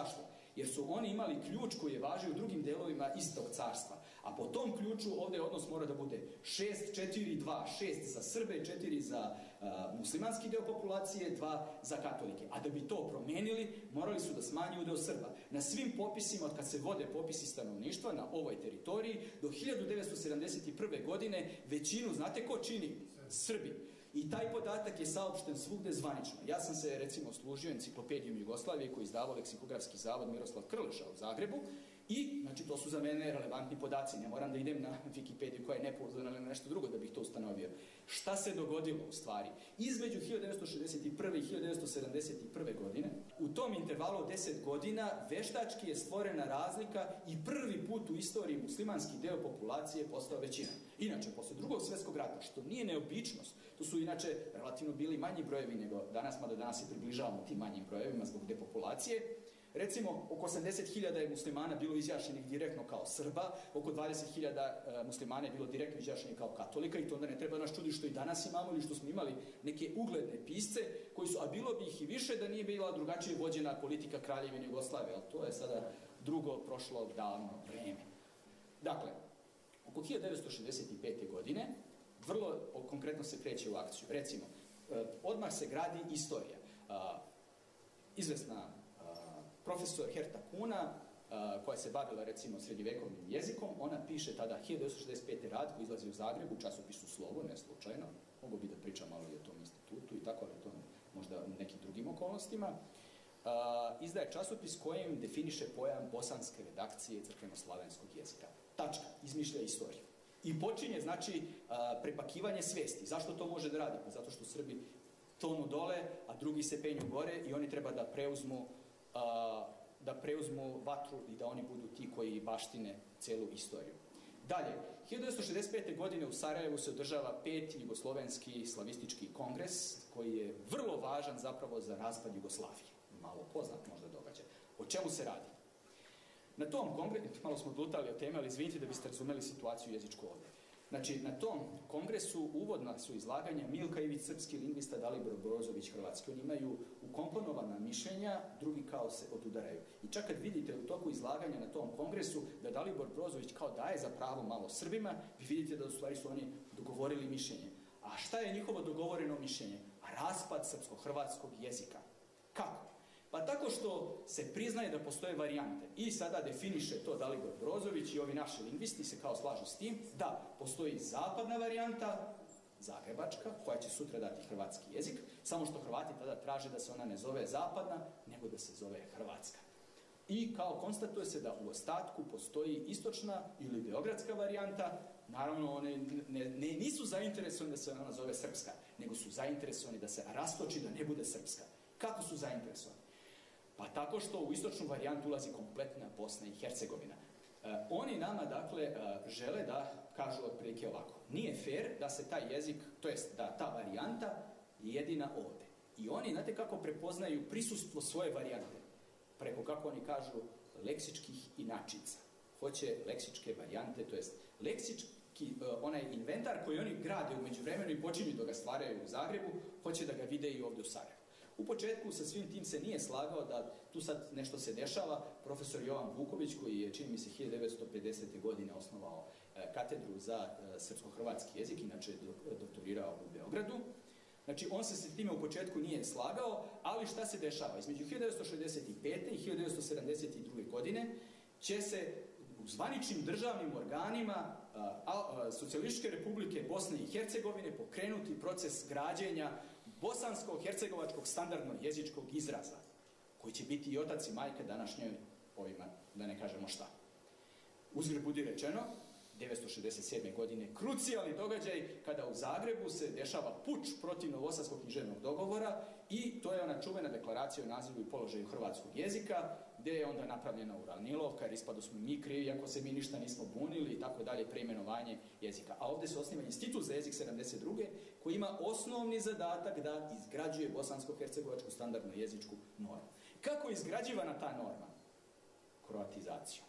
jer su oni imali ključ koji je važio u drugim delovima istog carstva. A po tom ključu ovdje odnos mora da bude šest četiri dva, šest za Srbe, četiri za uh, muslimanski deo populacije, dva za katolike. A da bi to promenili, morali su da smanji udeo Srba. Na svim popisima, od kad se vode popisi stanovništva na ovoj teritoriji, do hiljadu devetsto sedamdeset prve. godine većinu, znate ko čini? Srbi. I taj podatak je saopšten svugde zvanično. Ja sam se, recimo, služio enciklopedijom Jugoslavije koju je izdavao Leksikografski zavod Miroslav Krleša u Zagrebu i, znači, to su za mene relevantni podaci. Ne moram da idem na Wikipediju koja je nepouzdana ili nešto drugo da bih to ustanovio. Šta se dogodilo u stvari? Između hiljadu devetsto šezdeset prve. i hiljadu devetsto sedamdeset prve. godine, u tom intervalu od deset godina, veštački je stvorena razlika i prvi put u istoriji muslimanski deo populacije postao većina. Inače, posle drugog svjetskog rata, što nije neobičnost, to su inače relativno bili manji brojevi nego danas, mada danas se približavamo tim manjim brojevima zbog depopulacije. Recimo, oko osamdeset hiljada je muslimana bilo izjašnjenih direktno kao Srba, oko dvadeset hiljada muslimana je bilo direktno izjašnjenih kao katolika i to onda ne treba nas čudi što i danas imamo ili što smo imali neke ugledne pisce koji su, a bilo bi ih i više da nije bila drugačije vođena politika Kraljevine Jugoslavije, ali to je sada drugo prošlo davno vreme. Dakle, oko hiljadu devetsto šezdeset pete. godine vrlo konkretno se kreće u akciju. Recimo, odmah se gradi istorija. Izvesna profesor Herta Kuna, koja se bavila, recimo, srednjevekovnim jezikom, ona piše tada hiljadu devetsto šezdeset pete. rad koji izlazi u Zagrebu, u časopisu Slovo, ne slučajno, mogu bi da pričam malo i o tom institutu i tako, ali to možda u nekim drugim okolnostima. Izdaje časopis kojim definiše pojam bosanske redakcije crkveno-slavenskog jezika. Tačka, izmišlja istoriju. I počinje, znači, prepakivanje svesti. Zašto to može da radi? Pa zato što Srbi tonu dole, a drugi se penju gore i oni treba da preuzmu da preuzmu vatru i da oni budu ti koji baštine celu istoriju. Dalje, hiljadu devetsto šezdeset pete. godine u Sarajevu se održava peti jugoslovenski slavistički kongres, koji je vrlo važan zapravo za raspad Jugoslavije. Malo poznat možda događaj. O čemu se radi? Na tom kongresu, malo smo odlutali od teme, ali izvinite da biste razumeli situaciju jezičku ovdje. Znači, na tom kongresu uvodna su izlaganja Milka Ivić, srpski lingvista, Dalibor Brozović, hrvatski. Oni imaju ukomponovana mišljenja, drugi kao se odudaraju. I čak kad vidite u toku izlaganja na tom kongresu da Dalibor Brozović kao daje za pravo malo Srbima, vi vidite da u stvari su oni dogovorili mišljenje. A šta je njihovo dogovoreno mišljenje? Raspad srpsko-hrvatskog jezika. Kako? Pa tako što se priznaje da postoje varijante i sada definiše to Dalibor Brozović i ovi naši lingvisti se kao slažu s tim da postoji zapadna varijanta, zagrebačka, koja će sutra dati hrvatski jezik, samo što Hrvati tada traže da se ona ne zove zapadna, nego da se zove hrvatska. I kao konstatuje se da u ostatku postoji istočna ili beogradska varijanta, naravno one ne, ne, nisu zainteresovani da se ona zove srpska, nego su zainteresovani da se rastoči da ne bude srpska. Kako su zainteresovani? Pa tako što u istočnu varijantu ulazi kompletna Bosna i Hercegovina. E, oni nama, dakle, e, žele da kažu otprilike ovako. Nije fair da se taj jezik, to jest da ta varijanta je jedina ovde. I oni, znate kako prepoznaju prisustvo svoje varijante? Preko, kako oni kažu, leksičkih inačica. Hoće leksičke varijante, to jest leksički, e, onaj inventar koji oni grade u međuvremenu i počinju da ga stvaraju u Zagrebu, hoće da ga vide i ovde u Sarajevu. U početku sa svim tim se nije slagao da tu sad nešto se dešava. Profesor Jovan Vuković, koji je, čini mi se, hiljadu devetsto pedesete. godine osnovao e, katedru za e, srpsko-hrvatski jezik, inače je doktorirao u Beogradu. Znači, on se s time u početku nije slagao, ali šta se dešava? Između hiljadu devetsto šezdeset pete. i hiljadu devetsto sedamdeset druge. godine će se u zvaničnim državnim organima a, a, Socijalističke republike Bosne i Hercegovine pokrenuti proces građenja bosansko-hercegovačkog standardno-jezičkog izraza, koji će biti i otac i majka današnjoj ovima, da ne kažemo šta. Uzgred budi rečeno, devetsto šezdeset sedme. godine krucijalni događaj kada u Zagrebu se dešava puč protiv Novosadskog književnog dogovora i to je ona čuvena deklaracija o nazivu i položaju hrvatskog jezika, gde je onda napravljena uranilovka, jer ispado smo mi krivi ako se mi ništa nismo bunili i tako dalje, preimenovanje jezika. A ovde se osniva Institut za jezik sedamdeset druge koji ima osnovni zadatak da izgrađuje bosansko-hercegovačku standardno jezičku normu. Kako je izgrađivana ta norma? Kroatizacijom.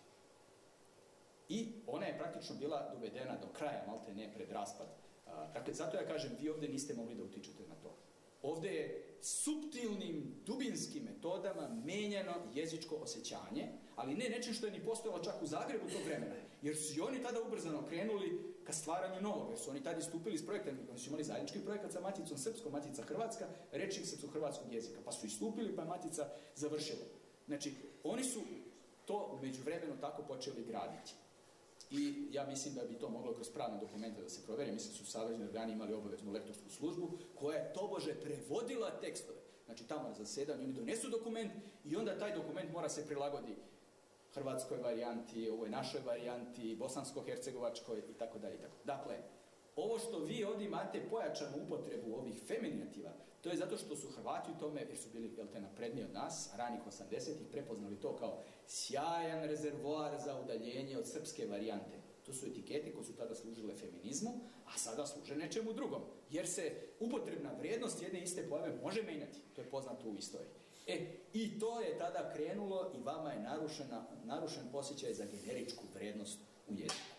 I ona je praktično bila dovedena do kraja, malte ne pred raspad. Dakle, zato ja kažem, vi ovde niste mogli da utičete na to. Ovde je suptilnim, dubinskim metodama menjano jezičko osjećanje, ali ne nečim što je ni postojalo čak u Zagrebu tog vremena, jer su i oni tada ubrzano krenuli ka stvaranju novog, jer su oni tada istupili s projektom, oni su imali zajednički projekat sa Maticom Srpskom, Matica Hrvatska, rečnik srpsko-hrvatskog jezika, pa su istupili, pa je Matica završila. Znači, oni su to među vremenu tako počeli graditi. I ja mislim da bi to moglo kroz pravne dokumente da se proveri. Mislim da su savezni organi imali obaveznu lektorsku službu koja je tobože prevodila tekstove. Znači tamo na zasedanju oni donesu dokument i onda taj dokument mora se prilagodi hrvatskoj varijanti, ovoj našoj varijanti, bosansko-hercegovačkoj i tako dalje. Dakle, ovo što vi ovdje imate pojačanu upotrebu ovih feminativa, to je zato što su Hrvati u tome, jer su bili jel te, napredniji od nas, ranih osamdesetih, prepoznali to kao sjajan rezervoar za udaljenje od srpske varijante. To su etikete koje su tada služile feminizmu, a sada služe nečemu drugom, jer se upotrebna vrijednost jedne iste pojave može menjati. To je poznato u istoriji. E, i to je tada krenulo i vama je narušena, narušen posjećaj za generičku vrijednost u jeziku.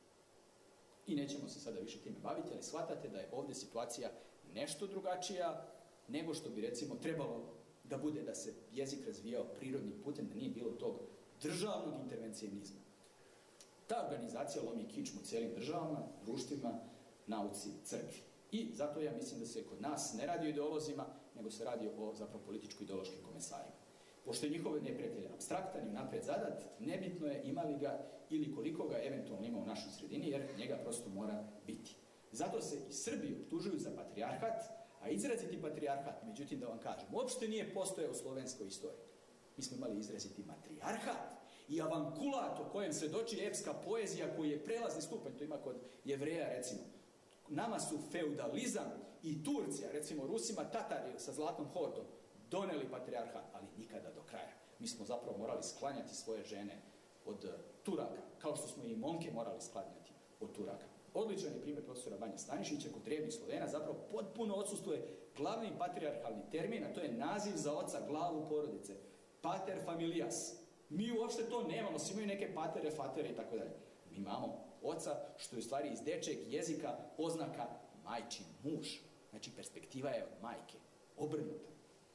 I nećemo se sada više time baviti, ali shvatate da je ovdje situacija nešto drugačija nego što bi recimo trebalo da bude da se jezik razvijao prirodnim putem, da nije bilo tog državnog intervencionizma. Ta organizacija lomi kičmu cijelim državama, društvima, nauci, crkvi. I zato ja mislim da se kod nas ne radi o ideolozima, nego se radi o zapravo političko-ideološkim komesarima. Pošto je njihov neprijatelj apstraktan i napred zadat, nebitno je ima li ga ili koliko ga eventualno ima u našoj sredini, jer njega prosto mora biti. Zato se i Srbi optužuju za patrijarhat, a izraziti patrijarhat, međutim da vam kažem, uopšte nije postojao u slovenskoj istoriji. Mi smo imali izraziti matrijarhat i avankulat o kojem svedoči epska poezija koji je prelazni stupanj, to ima kod Jevreja recimo. Nama su feudalizam i Turcija, recimo Rusima Tatari sa zlatnom hordom, doneli patrijarhat, ali nikada do kraja. Mi smo zapravo morali sklanjati svoje žene od uh, Turaka, kao što smo i momke morali sklanjati od Turaka. Odličan je primjer profesora Banje Stanišića, kod drevnih Slovena zapravo potpuno odsustuje glavni patrijarhalni termin, a to je naziv za oca, glavu porodice. Pater familias. Mi uopšte to nemamo, svi imaju neke patere, fatere i tako dalje. Mi imamo oca, što je u stvari iz dečeg jezika oznaka majčin muž. Znači, perspektiva je od majke, obrnuta.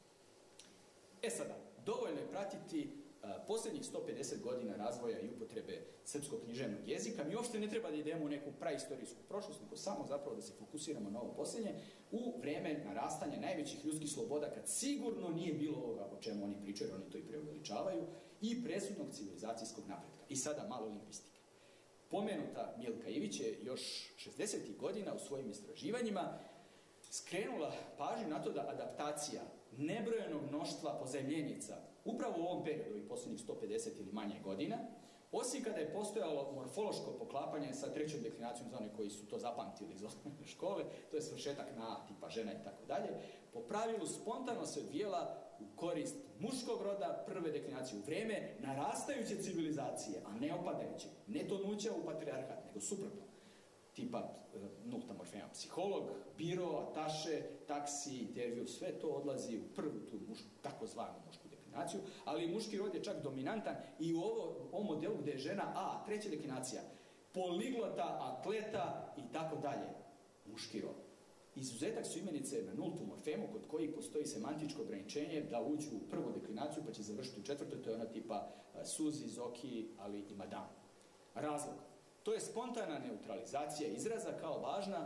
E sada, dovoljno je pratiti uh, posljednjih sto pedeset godina razvoja i upotrebe srpskog književnog jezika. Mi uopšte ne treba da idemo u neku praistorijsku prošlost, nego samo zapravo da se fokusiramo na ovo posljednje u vreme narastanja najvećih ljudskih sloboda, kad sigurno nije bilo ovoga o čemu oni pričaju, oni to i preuveličavaju, i presudnog civilizacijskog napretka. I sada malo lingvistike. Pomenuta Milka Ivić je još šezdesetih godina u svojim istraživanjima skrenula pažnju na to da adaptacija nebrojenog mnoštva pozajmljenica upravo u ovom periodu, ovih posljednjih sto pedeset ili manje godina, osim kada je postojalo morfološko poklapanje sa trećom deklinacijom za one koji su to zapamtili iz osnovne škole, to je svršetak na tipa žena i tako dalje, po pravilu spontano se odvijela u korist muškog roda prve deklinacije u vreme narastajuće civilizacije, a ne opadajuće, ne tonuća u patrijarhat, nego suprotno. Tipa nulta morfema psiholog, biro, ataše, taksi, intervju, sve to odlazi u prvu tu mušku, takozvanu mušku deklinaciju, ali muški rod je čak dominantan i u ovo, ovom modelu gde je žena A, treća deklinacija, poliglota, atleta i tako dalje, muški rod. Izuzetak su imenice na nultu morfemu kod kojih postoji semantičko ograničenje da uđu u prvu deklinaciju pa će završiti u četvrtoj, to je ona tipa Suzi, Zoki, ali i Madame. Razlog. To je spontana neutralizacija izraza kao važna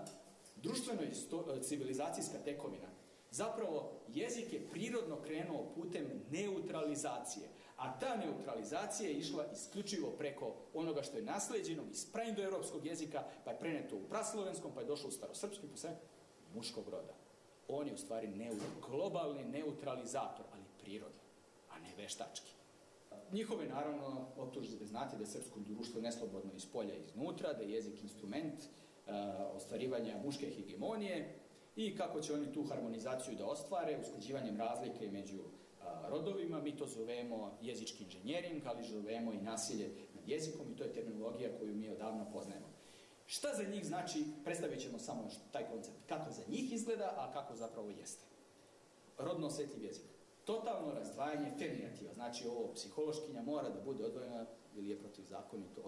društveno-civilizacijska tekovina. Zapravo, jezik je prirodno krenuo putem neutralizacije, a ta neutralizacija je išla isključivo preko onoga što je nasleđeno iz praindoevropskog jezika, pa je preneto u praslovenskom, pa je došlo u starosrpski, pa sve muškog roda. On je u stvari neu, globalni neutralizator, ali prirodni, a ne veštački. Njihove, naravno, optužbe znate da je srpsko društvo neslobodno iz polja i iznutra, da je jezik instrument uh, ostvarivanja muške hegemonije i kako će oni tu harmonizaciju da ostvare, usklađivanjem razlike među uh, rodovima. Mi to zovemo jezički inženjering, ali zovemo i nasilje nad jezikom i to je terminologija koju mi odavno poznajemo. Šta za njih znači, predstavit ćemo samo taj koncept, kako za njih izgleda, a kako zapravo jeste. Rodno osjetljiv jezik. Totalno razdvajanje feminativa, znači ovo psihološkinja mora da bude odvojena ili je protivzakonito od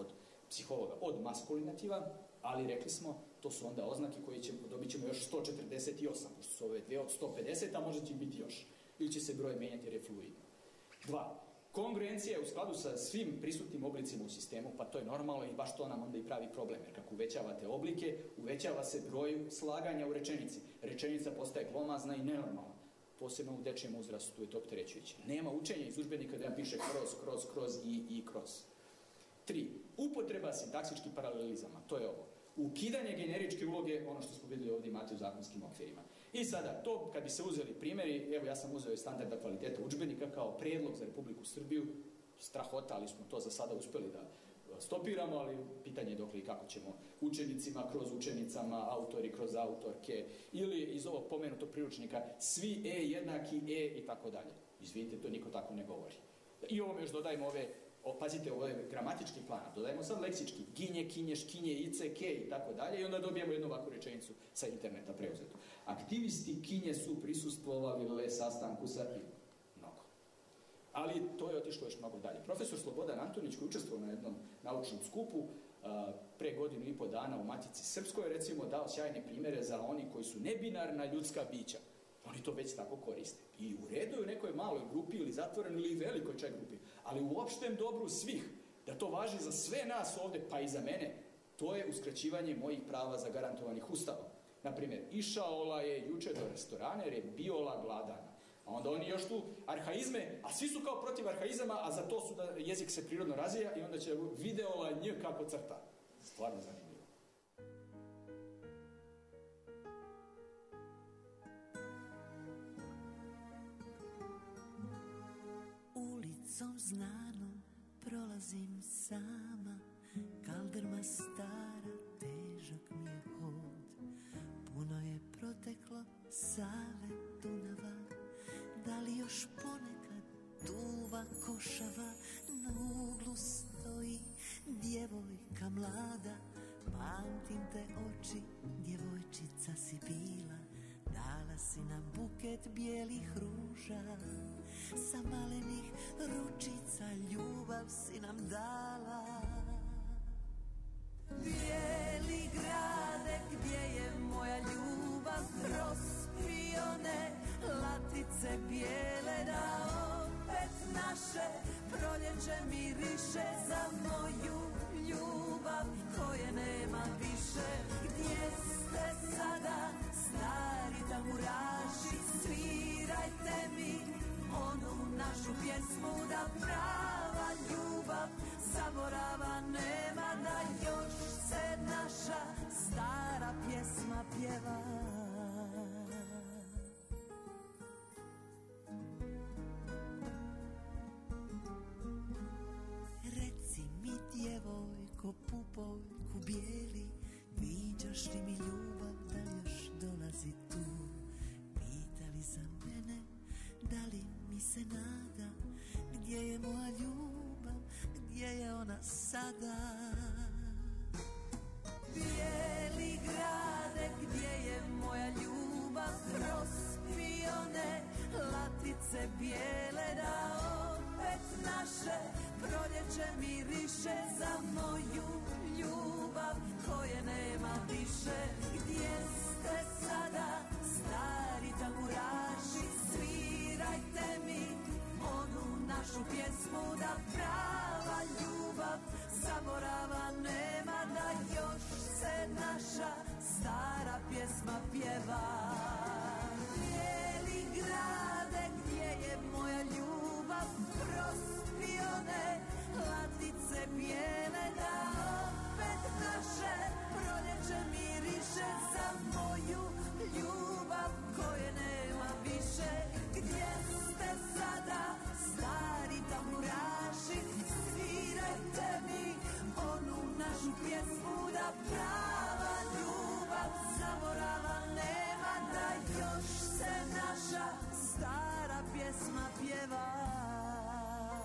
psihologa od maskulinativa, ali rekli smo, to su onda oznake koje ćemo, dobit ćemo još sto četrdeset osam, pošto su ove dve od sto pedeset, a možda će biti još. Ili će se broj menjati jer je fluidno. Dva. Kongruencija je u skladu sa svim prisutnim oblicima u sistemu, pa to je normalno i baš to nam onda i pravi problem, jer kako uvećavate oblike, uvećava se broj slaganja u rečenici. Rečenica postaje glomazna i nenormalna. Posebno u dečijem uzrastu je to opterećujuće. Nema učenja iz udžbenika da nam piše kroz, kroz, kroz i, i kroz. Tri. Upotreba sintaksičkih paralelizama, to je ovo. Ukidanje generičke uloge, ono što smo vidjeli ovdje imate u zakonskim okvirima. I sada, to kad bi se uzeli primjeri, evo ja sam uzeo i standarda kvaliteta udžbenika kao predlog za Republiku Srbiju, strahota, ali smo to za sada uspjeli da stopiramo, ali pitanje je dokle i kako ćemo učenicima, kroz učenicama, autori kroz autorke, ili iz ovog pomenutog priručnika, svi E jednaki E i tako dalje. Izvinite, to niko tako ne govori. I ovome još dodajemo ove, o, pazite, ovo je gramatički plan, dodajemo sad leksički, ginje, kinješ, kinje, ice, ke i tako dalje, i onda dobijemo jednu ovakvu rečenicu sa interneta preuzetu. Aktivisti kinje su prisustvovali sastanku sa mnogo. Ali to je otišlo još mnogo dalje. Profesor Slobodan Antonić, koji učestvovao na jednom naučnom skupu, a, pre godinu i po dana u Matici Srpskoj, recimo, dao sjajne primjere za oni koji su nebinarna ljudska bića. Oni to već tako koriste. I u redu je u nekoj maloj grupi ili zatvorenoj ili velikoj čak grupi, ali u opštem dobru svih, da to važi za sve nas ovde, pa i za mene, to je uskraćivanje mojih prava zagarantovanih ustavom. Naprimjer, išaola je juče do restorana jer je biola gladana. A onda oni još tu arhaizme, a svi su kao protiv arhaizama, a za to su da jezik se prirodno razvija i onda će videola nj kako crta. Stvarno zanimljivo. Ulicom znanom prolazim sama, kaldrma stara, težak mi je hod. Puno je proteklo Save, Dunava, da li još ponekad duva košava, na uglu stoji djevojka mlada. Pamtim te oči, djevojčica si bila, dala si nam buket bijelih ruža, sa malenih ručica ljubav si nam dala. Bijeli grade, gdje je moja ljubav, prospione latice bijele, da opet naše proljeće miriše, za moju ljubav koje nema više. Gdje ste sada, stari tamburaši, svirajte mi onu našu pjesmu, da prava ljubav zaborava nema, da još se naša stara pjesma pjeva. Reci mi, djevojko, pupoljku bijeli, viđaš li mi ljubav, da li još dolazi tu? Pitali za mene, da li mi se nada, gdje je moja ljubav, gdje je ona sada? Bijeli grade, gdje je moja ljubav, prospione latice bijele, da opet naše proljeće miriše, za moju ljubav koje nema više. Gdje ste sada, stari tamburaši, svirajte mi onu našu pjesmu, da prava ljubav zaborava nema, da još se naša stara pjesma pjeva. Bijeli grade, gdje je moja ljubav, prospione latice bijele, da opet naše proljeće miriše, za moju ljubav koje nema više. Gdje ste sada, stari tamburaši, svirajte mi onu našu pjesmu, da prava ljubav zaborava nema, da još se naša stara pjesma pjeva.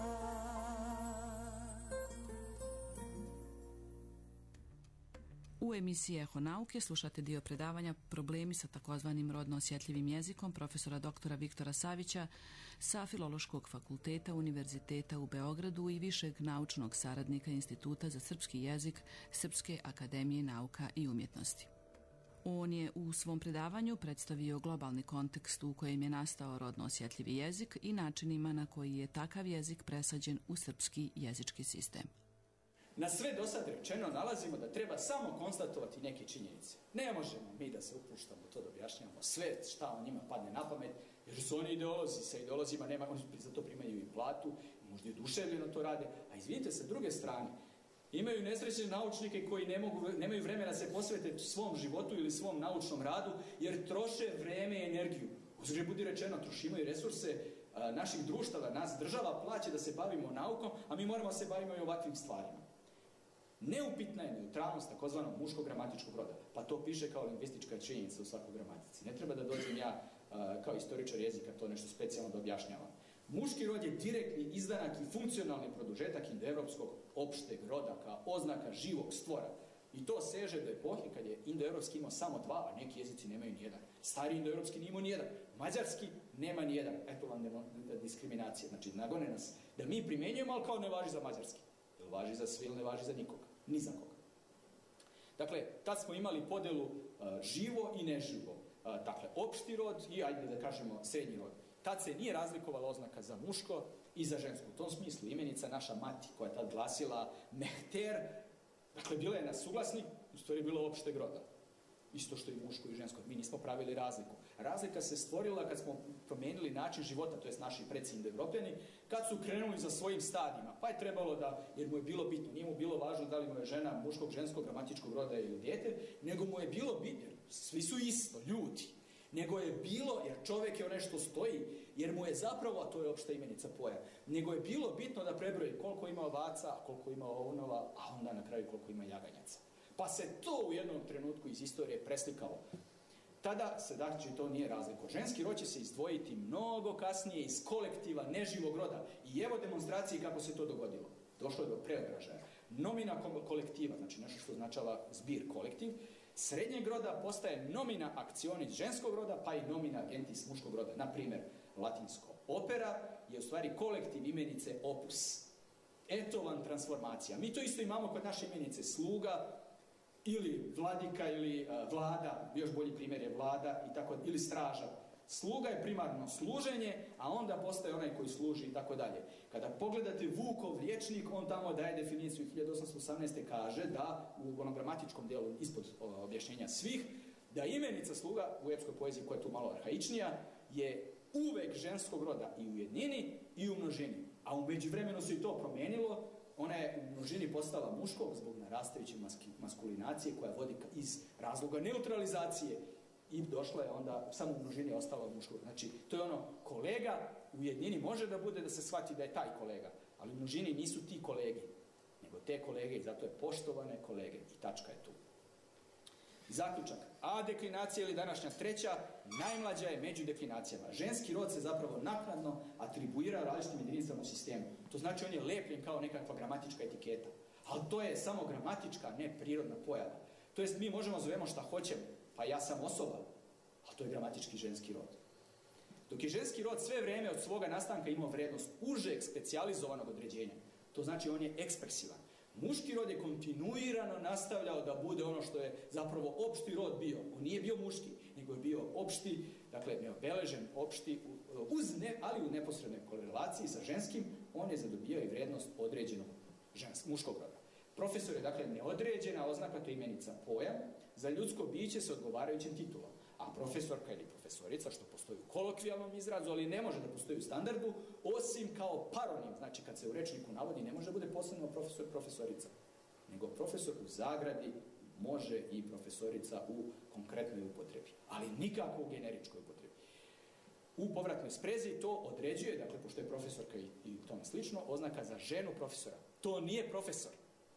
U U emisiji Eho nauke slušate dio predavanja Problemi sa takozvanim rodno osjetljivim jezikom profesora doktora Viktora Savića sa Filološkog fakulteta Univerziteta u Beogradu i višeg naučnog saradnika Instituta za srpski jezik Srpske akademije nauka i umjetnosti. On je u svom predavanju predstavio globalni kontekst u kojem je nastao rodno osjetljivi jezik i načinima na koji je takav jezik presađen u srpski jezički sistem. Na sve do sad rečeno nalazimo da treba samo konstatovati neke činjenice. Ne možemo mi da se upuštamo u to da objašnjavamo sve šta o njima padne na pamet, jer su oni ideolozi, sa ideolozima nema, oni za to primaju i platu, možda i oduševljeno to rade, a izvinite, sa druge strane, imaju nesrećne naučnike koji ne mogu, nemaju vremena da se posvete svom životu ili svom naučnom radu, jer troše vreme i energiju. Uzgred budi rečeno, trošimo i resurse a, naših društava, nas država plaća da se bavimo naukom, a mi moramo se bavimo i ovakvim stvarima. Neupitna je neutralnost takozvanog muškog gramatičkog roda, pa to piše kao lingvistička činjenica u svakoj gramatici. Ne treba da dođem ja a, kao istoričar jezika to nešto specijalno da objašnjavam. Muški rod je direktni izdanak i funkcionalni produžetak indoevropskog opšteg roda kao oznaka živog stvora. I to seže do epohe kad je indoevropski imao samo dva, a neki jezici nemaju nijedan. Stari indoevropski nije imao nijedan. Mađarski nema nijedan. Eto vam diskriminacija. Znači, nagone nas da mi primjenjujemo, ali kao ne važi za mađarski. Ili važi za sve ili ne važi za nikoga. Ni za koga. Dakle, tad smo imali podelu uh, živo i neživo. Uh, dakle, opšti rod i, ajde da kažemo, srednji rod. Tad se nije razlikovala oznaka za muško i za žensko. U tom smislu imenica naša mati, koja je tad glasila Mehter, dakle, bila je na suglasnik, u stvari bila opšteg roda. Isto što i muško i žensko. Mi nismo pravili razliku. Razlika se stvorila kad smo promijenili način života, to jest naši preci indoevropljani, kad su krenuli za svojim stadijima. Pa je trebalo da, jer mu je bilo bitno, nije mu bilo važno da li mu je žena muškog, ženskog, gramatičkog roda ili dijete, nego mu je bilo bitno, jer svi su isto, ljudi. Nego je bilo, jer čovjek je nešto stoji, jer mu je zapravo, a to je opšta imenica pojam, nego je bilo bitno da prebroji koliko ima ovaca, koliko ima ovnova, a onda na kraju koliko ima jaganjaca. Pa se to u jednom trenutku iz istorije preslikalo. Tada se, dakle, to nije razliko. Ženski rod će se izdvojiti mnogo kasnije iz kolektiva neživog roda. I evo demonstracije kako se to dogodilo. Došlo je do preobražaja. Nomina kolektiva, znači nešto što označava zbir kolektiv, srednjeg roda postaje nomina akcionis ženskog roda, pa i nomina gentis muškog roda. Na primjer, latinsko opera je u stvari kolektiv imenice opus. Eto vam transformacija. Mi to isto imamo kod naše imenice sluga, ili vladika, ili uh, vlada, još bolji primjer je vlada, i tako, ili straža. Sluga je primarno služenje, a onda postaje onaj koji služi i tako dalje. Kada pogledate Vukov rječnik, on tamo daje definiciju hiljadu osamsto osamnaeste. kaže da u onom gramatičkom dijelu ispod o, objašnjenja svih, da imenica sluga u epskoj poeziji, koja je tu malo arhaičnija, je uvek ženskog roda i u jednini i u množini. A u međuvremenu se i to promijenilo. Ona je u množini postala muškog zbog narastajuće maskulinacije koja vodi iz razloga neutralizacije i došla je onda, samo u množini je ostala od muškog. Znači, to je ono, kolega u jednini može da bude da se shvati da je taj kolega, ali u množini nisu ti kolege, nego te kolege i zato je poštovane kolege i tačka je tu. Zaključak. A deklinacija ili današnja treća, najmlađa je među deklinacijama. Ženski rod se zapravo naknadno atribuira različitim jedinicama u sistemu. To znači on je lepljen kao nekakva gramatička etiketa. Ali to je samo gramatička, ne prirodna pojava. To jest mi možemo zovemo šta hoćemo. Pa ja sam osoba, a to je gramatički ženski rod. Dok je ženski rod sve vrijeme od svoga nastanka imao vrednost užeg specijalizovanog određenja. To znači on je ekspresivan. Muški rod je kontinuirano nastavljao da bude ono što je zapravo opšti rod bio. On nije bio muški, nego je bio opšti, dakle neobeležen opšti, uz ne, ali u neposrednoj korelaciji sa ženskim, on je zadobio i vrednost određenog ženskog, muškog roda. Profesor je, dakle, neodređena oznaka, to je imenica pojam, za ljudsko biće sa odgovarajućim titulom. A profesorka ili profesorica, što postoji u kolokvijalnom izrazu, ali ne može da postoji u standardu, osim kao paronim, znači kad se u rečniku navodi, ne može da bude posebno profesor, profesorica, nego profesor u zagradi može i profesorica u konkretnoj upotrebi, ali nikako u generičkoj upotrebi. U povratnoj sprezi to određuje, dakle, pošto je profesorka i, i tome slično, oznaka za ženu profesora. To nije profesor,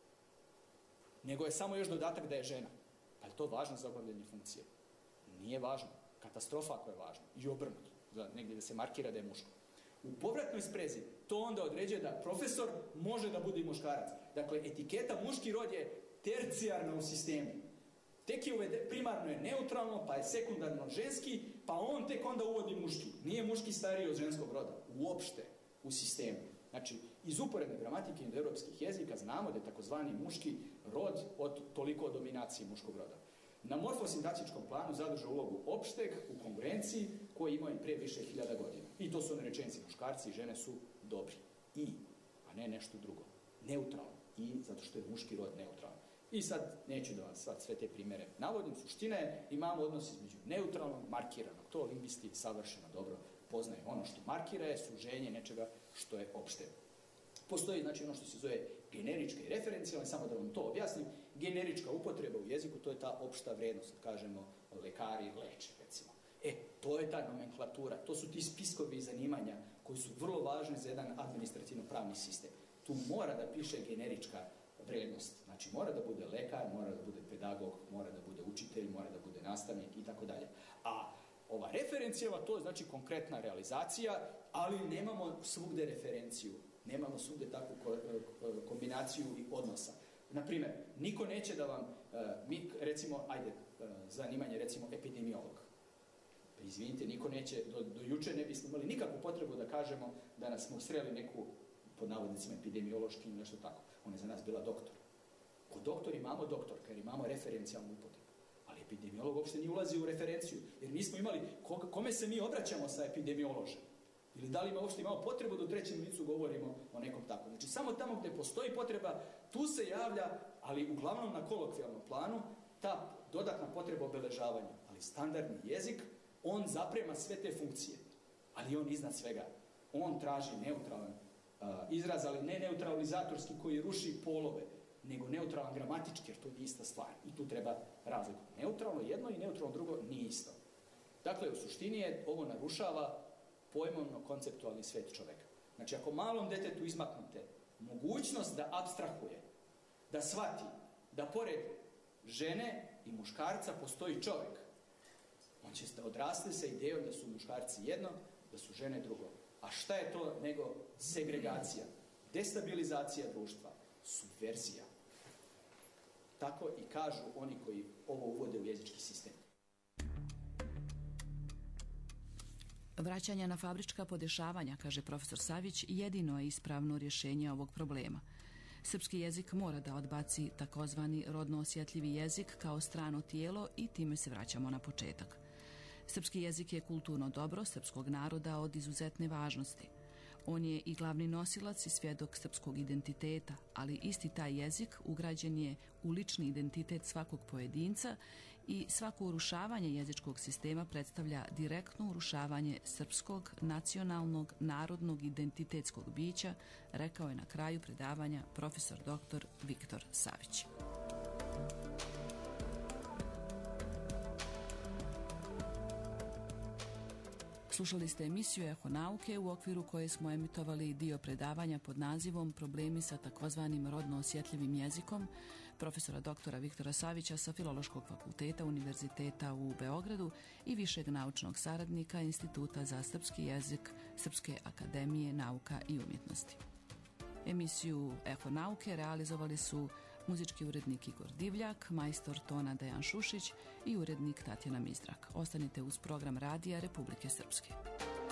nego je samo još dodatak da je žena. Pa je to važno za obavljanje funkcije? Nije važno. Katastrofa ako je važno. I obrnuto. Negdje da se markira da je muško. U povratnoj sprezi to onda određuje da profesor može da bude i muškarac. Dakle, etiketa muški rod je tercijarna u sistemu. Tek je uvede, primarno je neutralno, pa je sekundarno ženski, pa on tek onda uvodi muški. Nije muški stariji od ženskog roda, uopšte u sistemu. Znači, iz uporedne gramatike indoeuropskih jezika znamo da je takozvani muški rod od toliko dominacije muškog roda. Na morfosintaksičkom planu zadrža ulogu opšteg u konkurenciji koji imao i pre više hiljada godina. I to su one rečenice, muškarci i žene su dobri. I, a ne nešto drugo. Neutralno. I, zato što je muški rod neutralan. I sad, neću da vam sad sve te primere navodim, suština je, imamo odnos između neutralnog, markiranog. To lingvisti savršeno dobro poznaju. Ono što markira je suženje nečega što je opšte. Postoji, znači, ono što se zove generička i referencijalna, samo da vam to objasnim. Generička upotreba u jeziku, to je ta opšta vrednost, kažemo, lekari leče, recimo. E, to je ta nomenklatura, to su ti spiskovi zanimanja koji su vrlo važni za jedan administrativno-pravni sistem. Tu mora da piše generička vrednost. Znači, mora da bude lekar, mora da bude pedagog, mora da bude učitelj, mora da bude nastavnik i tako dalje. A ova referencijeva, to je znači konkretna realizacija, ali nemamo svugde referenciju. Nemamo svugde takvu kombinaciju i odnosa. Naprimjer, niko neće da vam, mi recimo, ajde, zanimanje recimo epidemiolog. Pa izvinite, niko neće, do, do juče ne bismo imali nikakvu potrebu da kažemo da nas smo sreli neku, pod navodnicima, epidemiološki ili nešto tako. Ona je za nas bila doktor. Kod doktor imamo doktorka jer imamo referencijalnu upotrebu. Ali epidemiolog uopšte nije ulazi u referenciju, jer nismo imali, kome se mi obraćamo sa epidemioložem? Ili da li ima uopšte imamo potrebu da u trećem licu govorimo o nekom takvom. Znači, samo tamo gde postoji potreba, tu se javlja, ali uglavnom na kolokvijalnom planu, ta dodatna potreba obeležavanja. Ali standardni jezik, on zaprema sve te funkcije. Ali on iznad svega. On traži neutralan uh, izraz, ali ne neutralizatorski koji ruši polove, nego neutralan gramatički, jer to nije ista stvar. I tu treba razliku. Neutralno jedno i neutralno drugo nije isto. Dakle, u suštini je ovo narušava pojmovno-konceptualni svet čoveka. Znači, ako malom detetu izmaknete mogućnost da apstrahuje, da shvati, da pored žene i muškarca postoji čovek, on će odrasti sa idejom da su muškarci jedno, da su žene drugo. A šta je to nego segregacija, destabilizacija društva, subverzija. Tako i kažu oni koji ovo uvode u jezički sistem. Vraćanje na fabrička podešavanja, kaže profesor Savić, jedino je ispravno rješenje ovog problema. Srpski jezik mora da odbaci takozvani rodno osjetljivi jezik kao strano tijelo i time se vraćamo na početak. Srpski jezik je kulturno dobro srpskog naroda od izuzetne važnosti. On je i glavni nosilac i svjedok srpskog identiteta, ali isti taj jezik ugrađen je u lični identitet svakog pojedinca i svako urušavanje jezičkog sistema predstavlja direktno urušavanje srpskog, nacionalnog, narodnog identitetskog bića, rekao je na kraju predavanja profesor doktor Viktor Savić. Slušali ste emisiju Eho nauke u okviru koje smo emitovali dio predavanja pod nazivom Problemi sa takozvanim rodno osjetljivim jezikom profesora doktora Viktora Savića sa Filološkog fakulteta Univerziteta u Beogradu i višeg naučnog saradnika Instituta za srpski jezik Srpske akademije nauka i umjetnosti. Emisiju Eho nauke realizovali su muzički urednik Igor Divljak, majstor tona Dejan Šušić i urednik Tatjana Mizdrak. Ostanite uz program Radija Republike Srpske.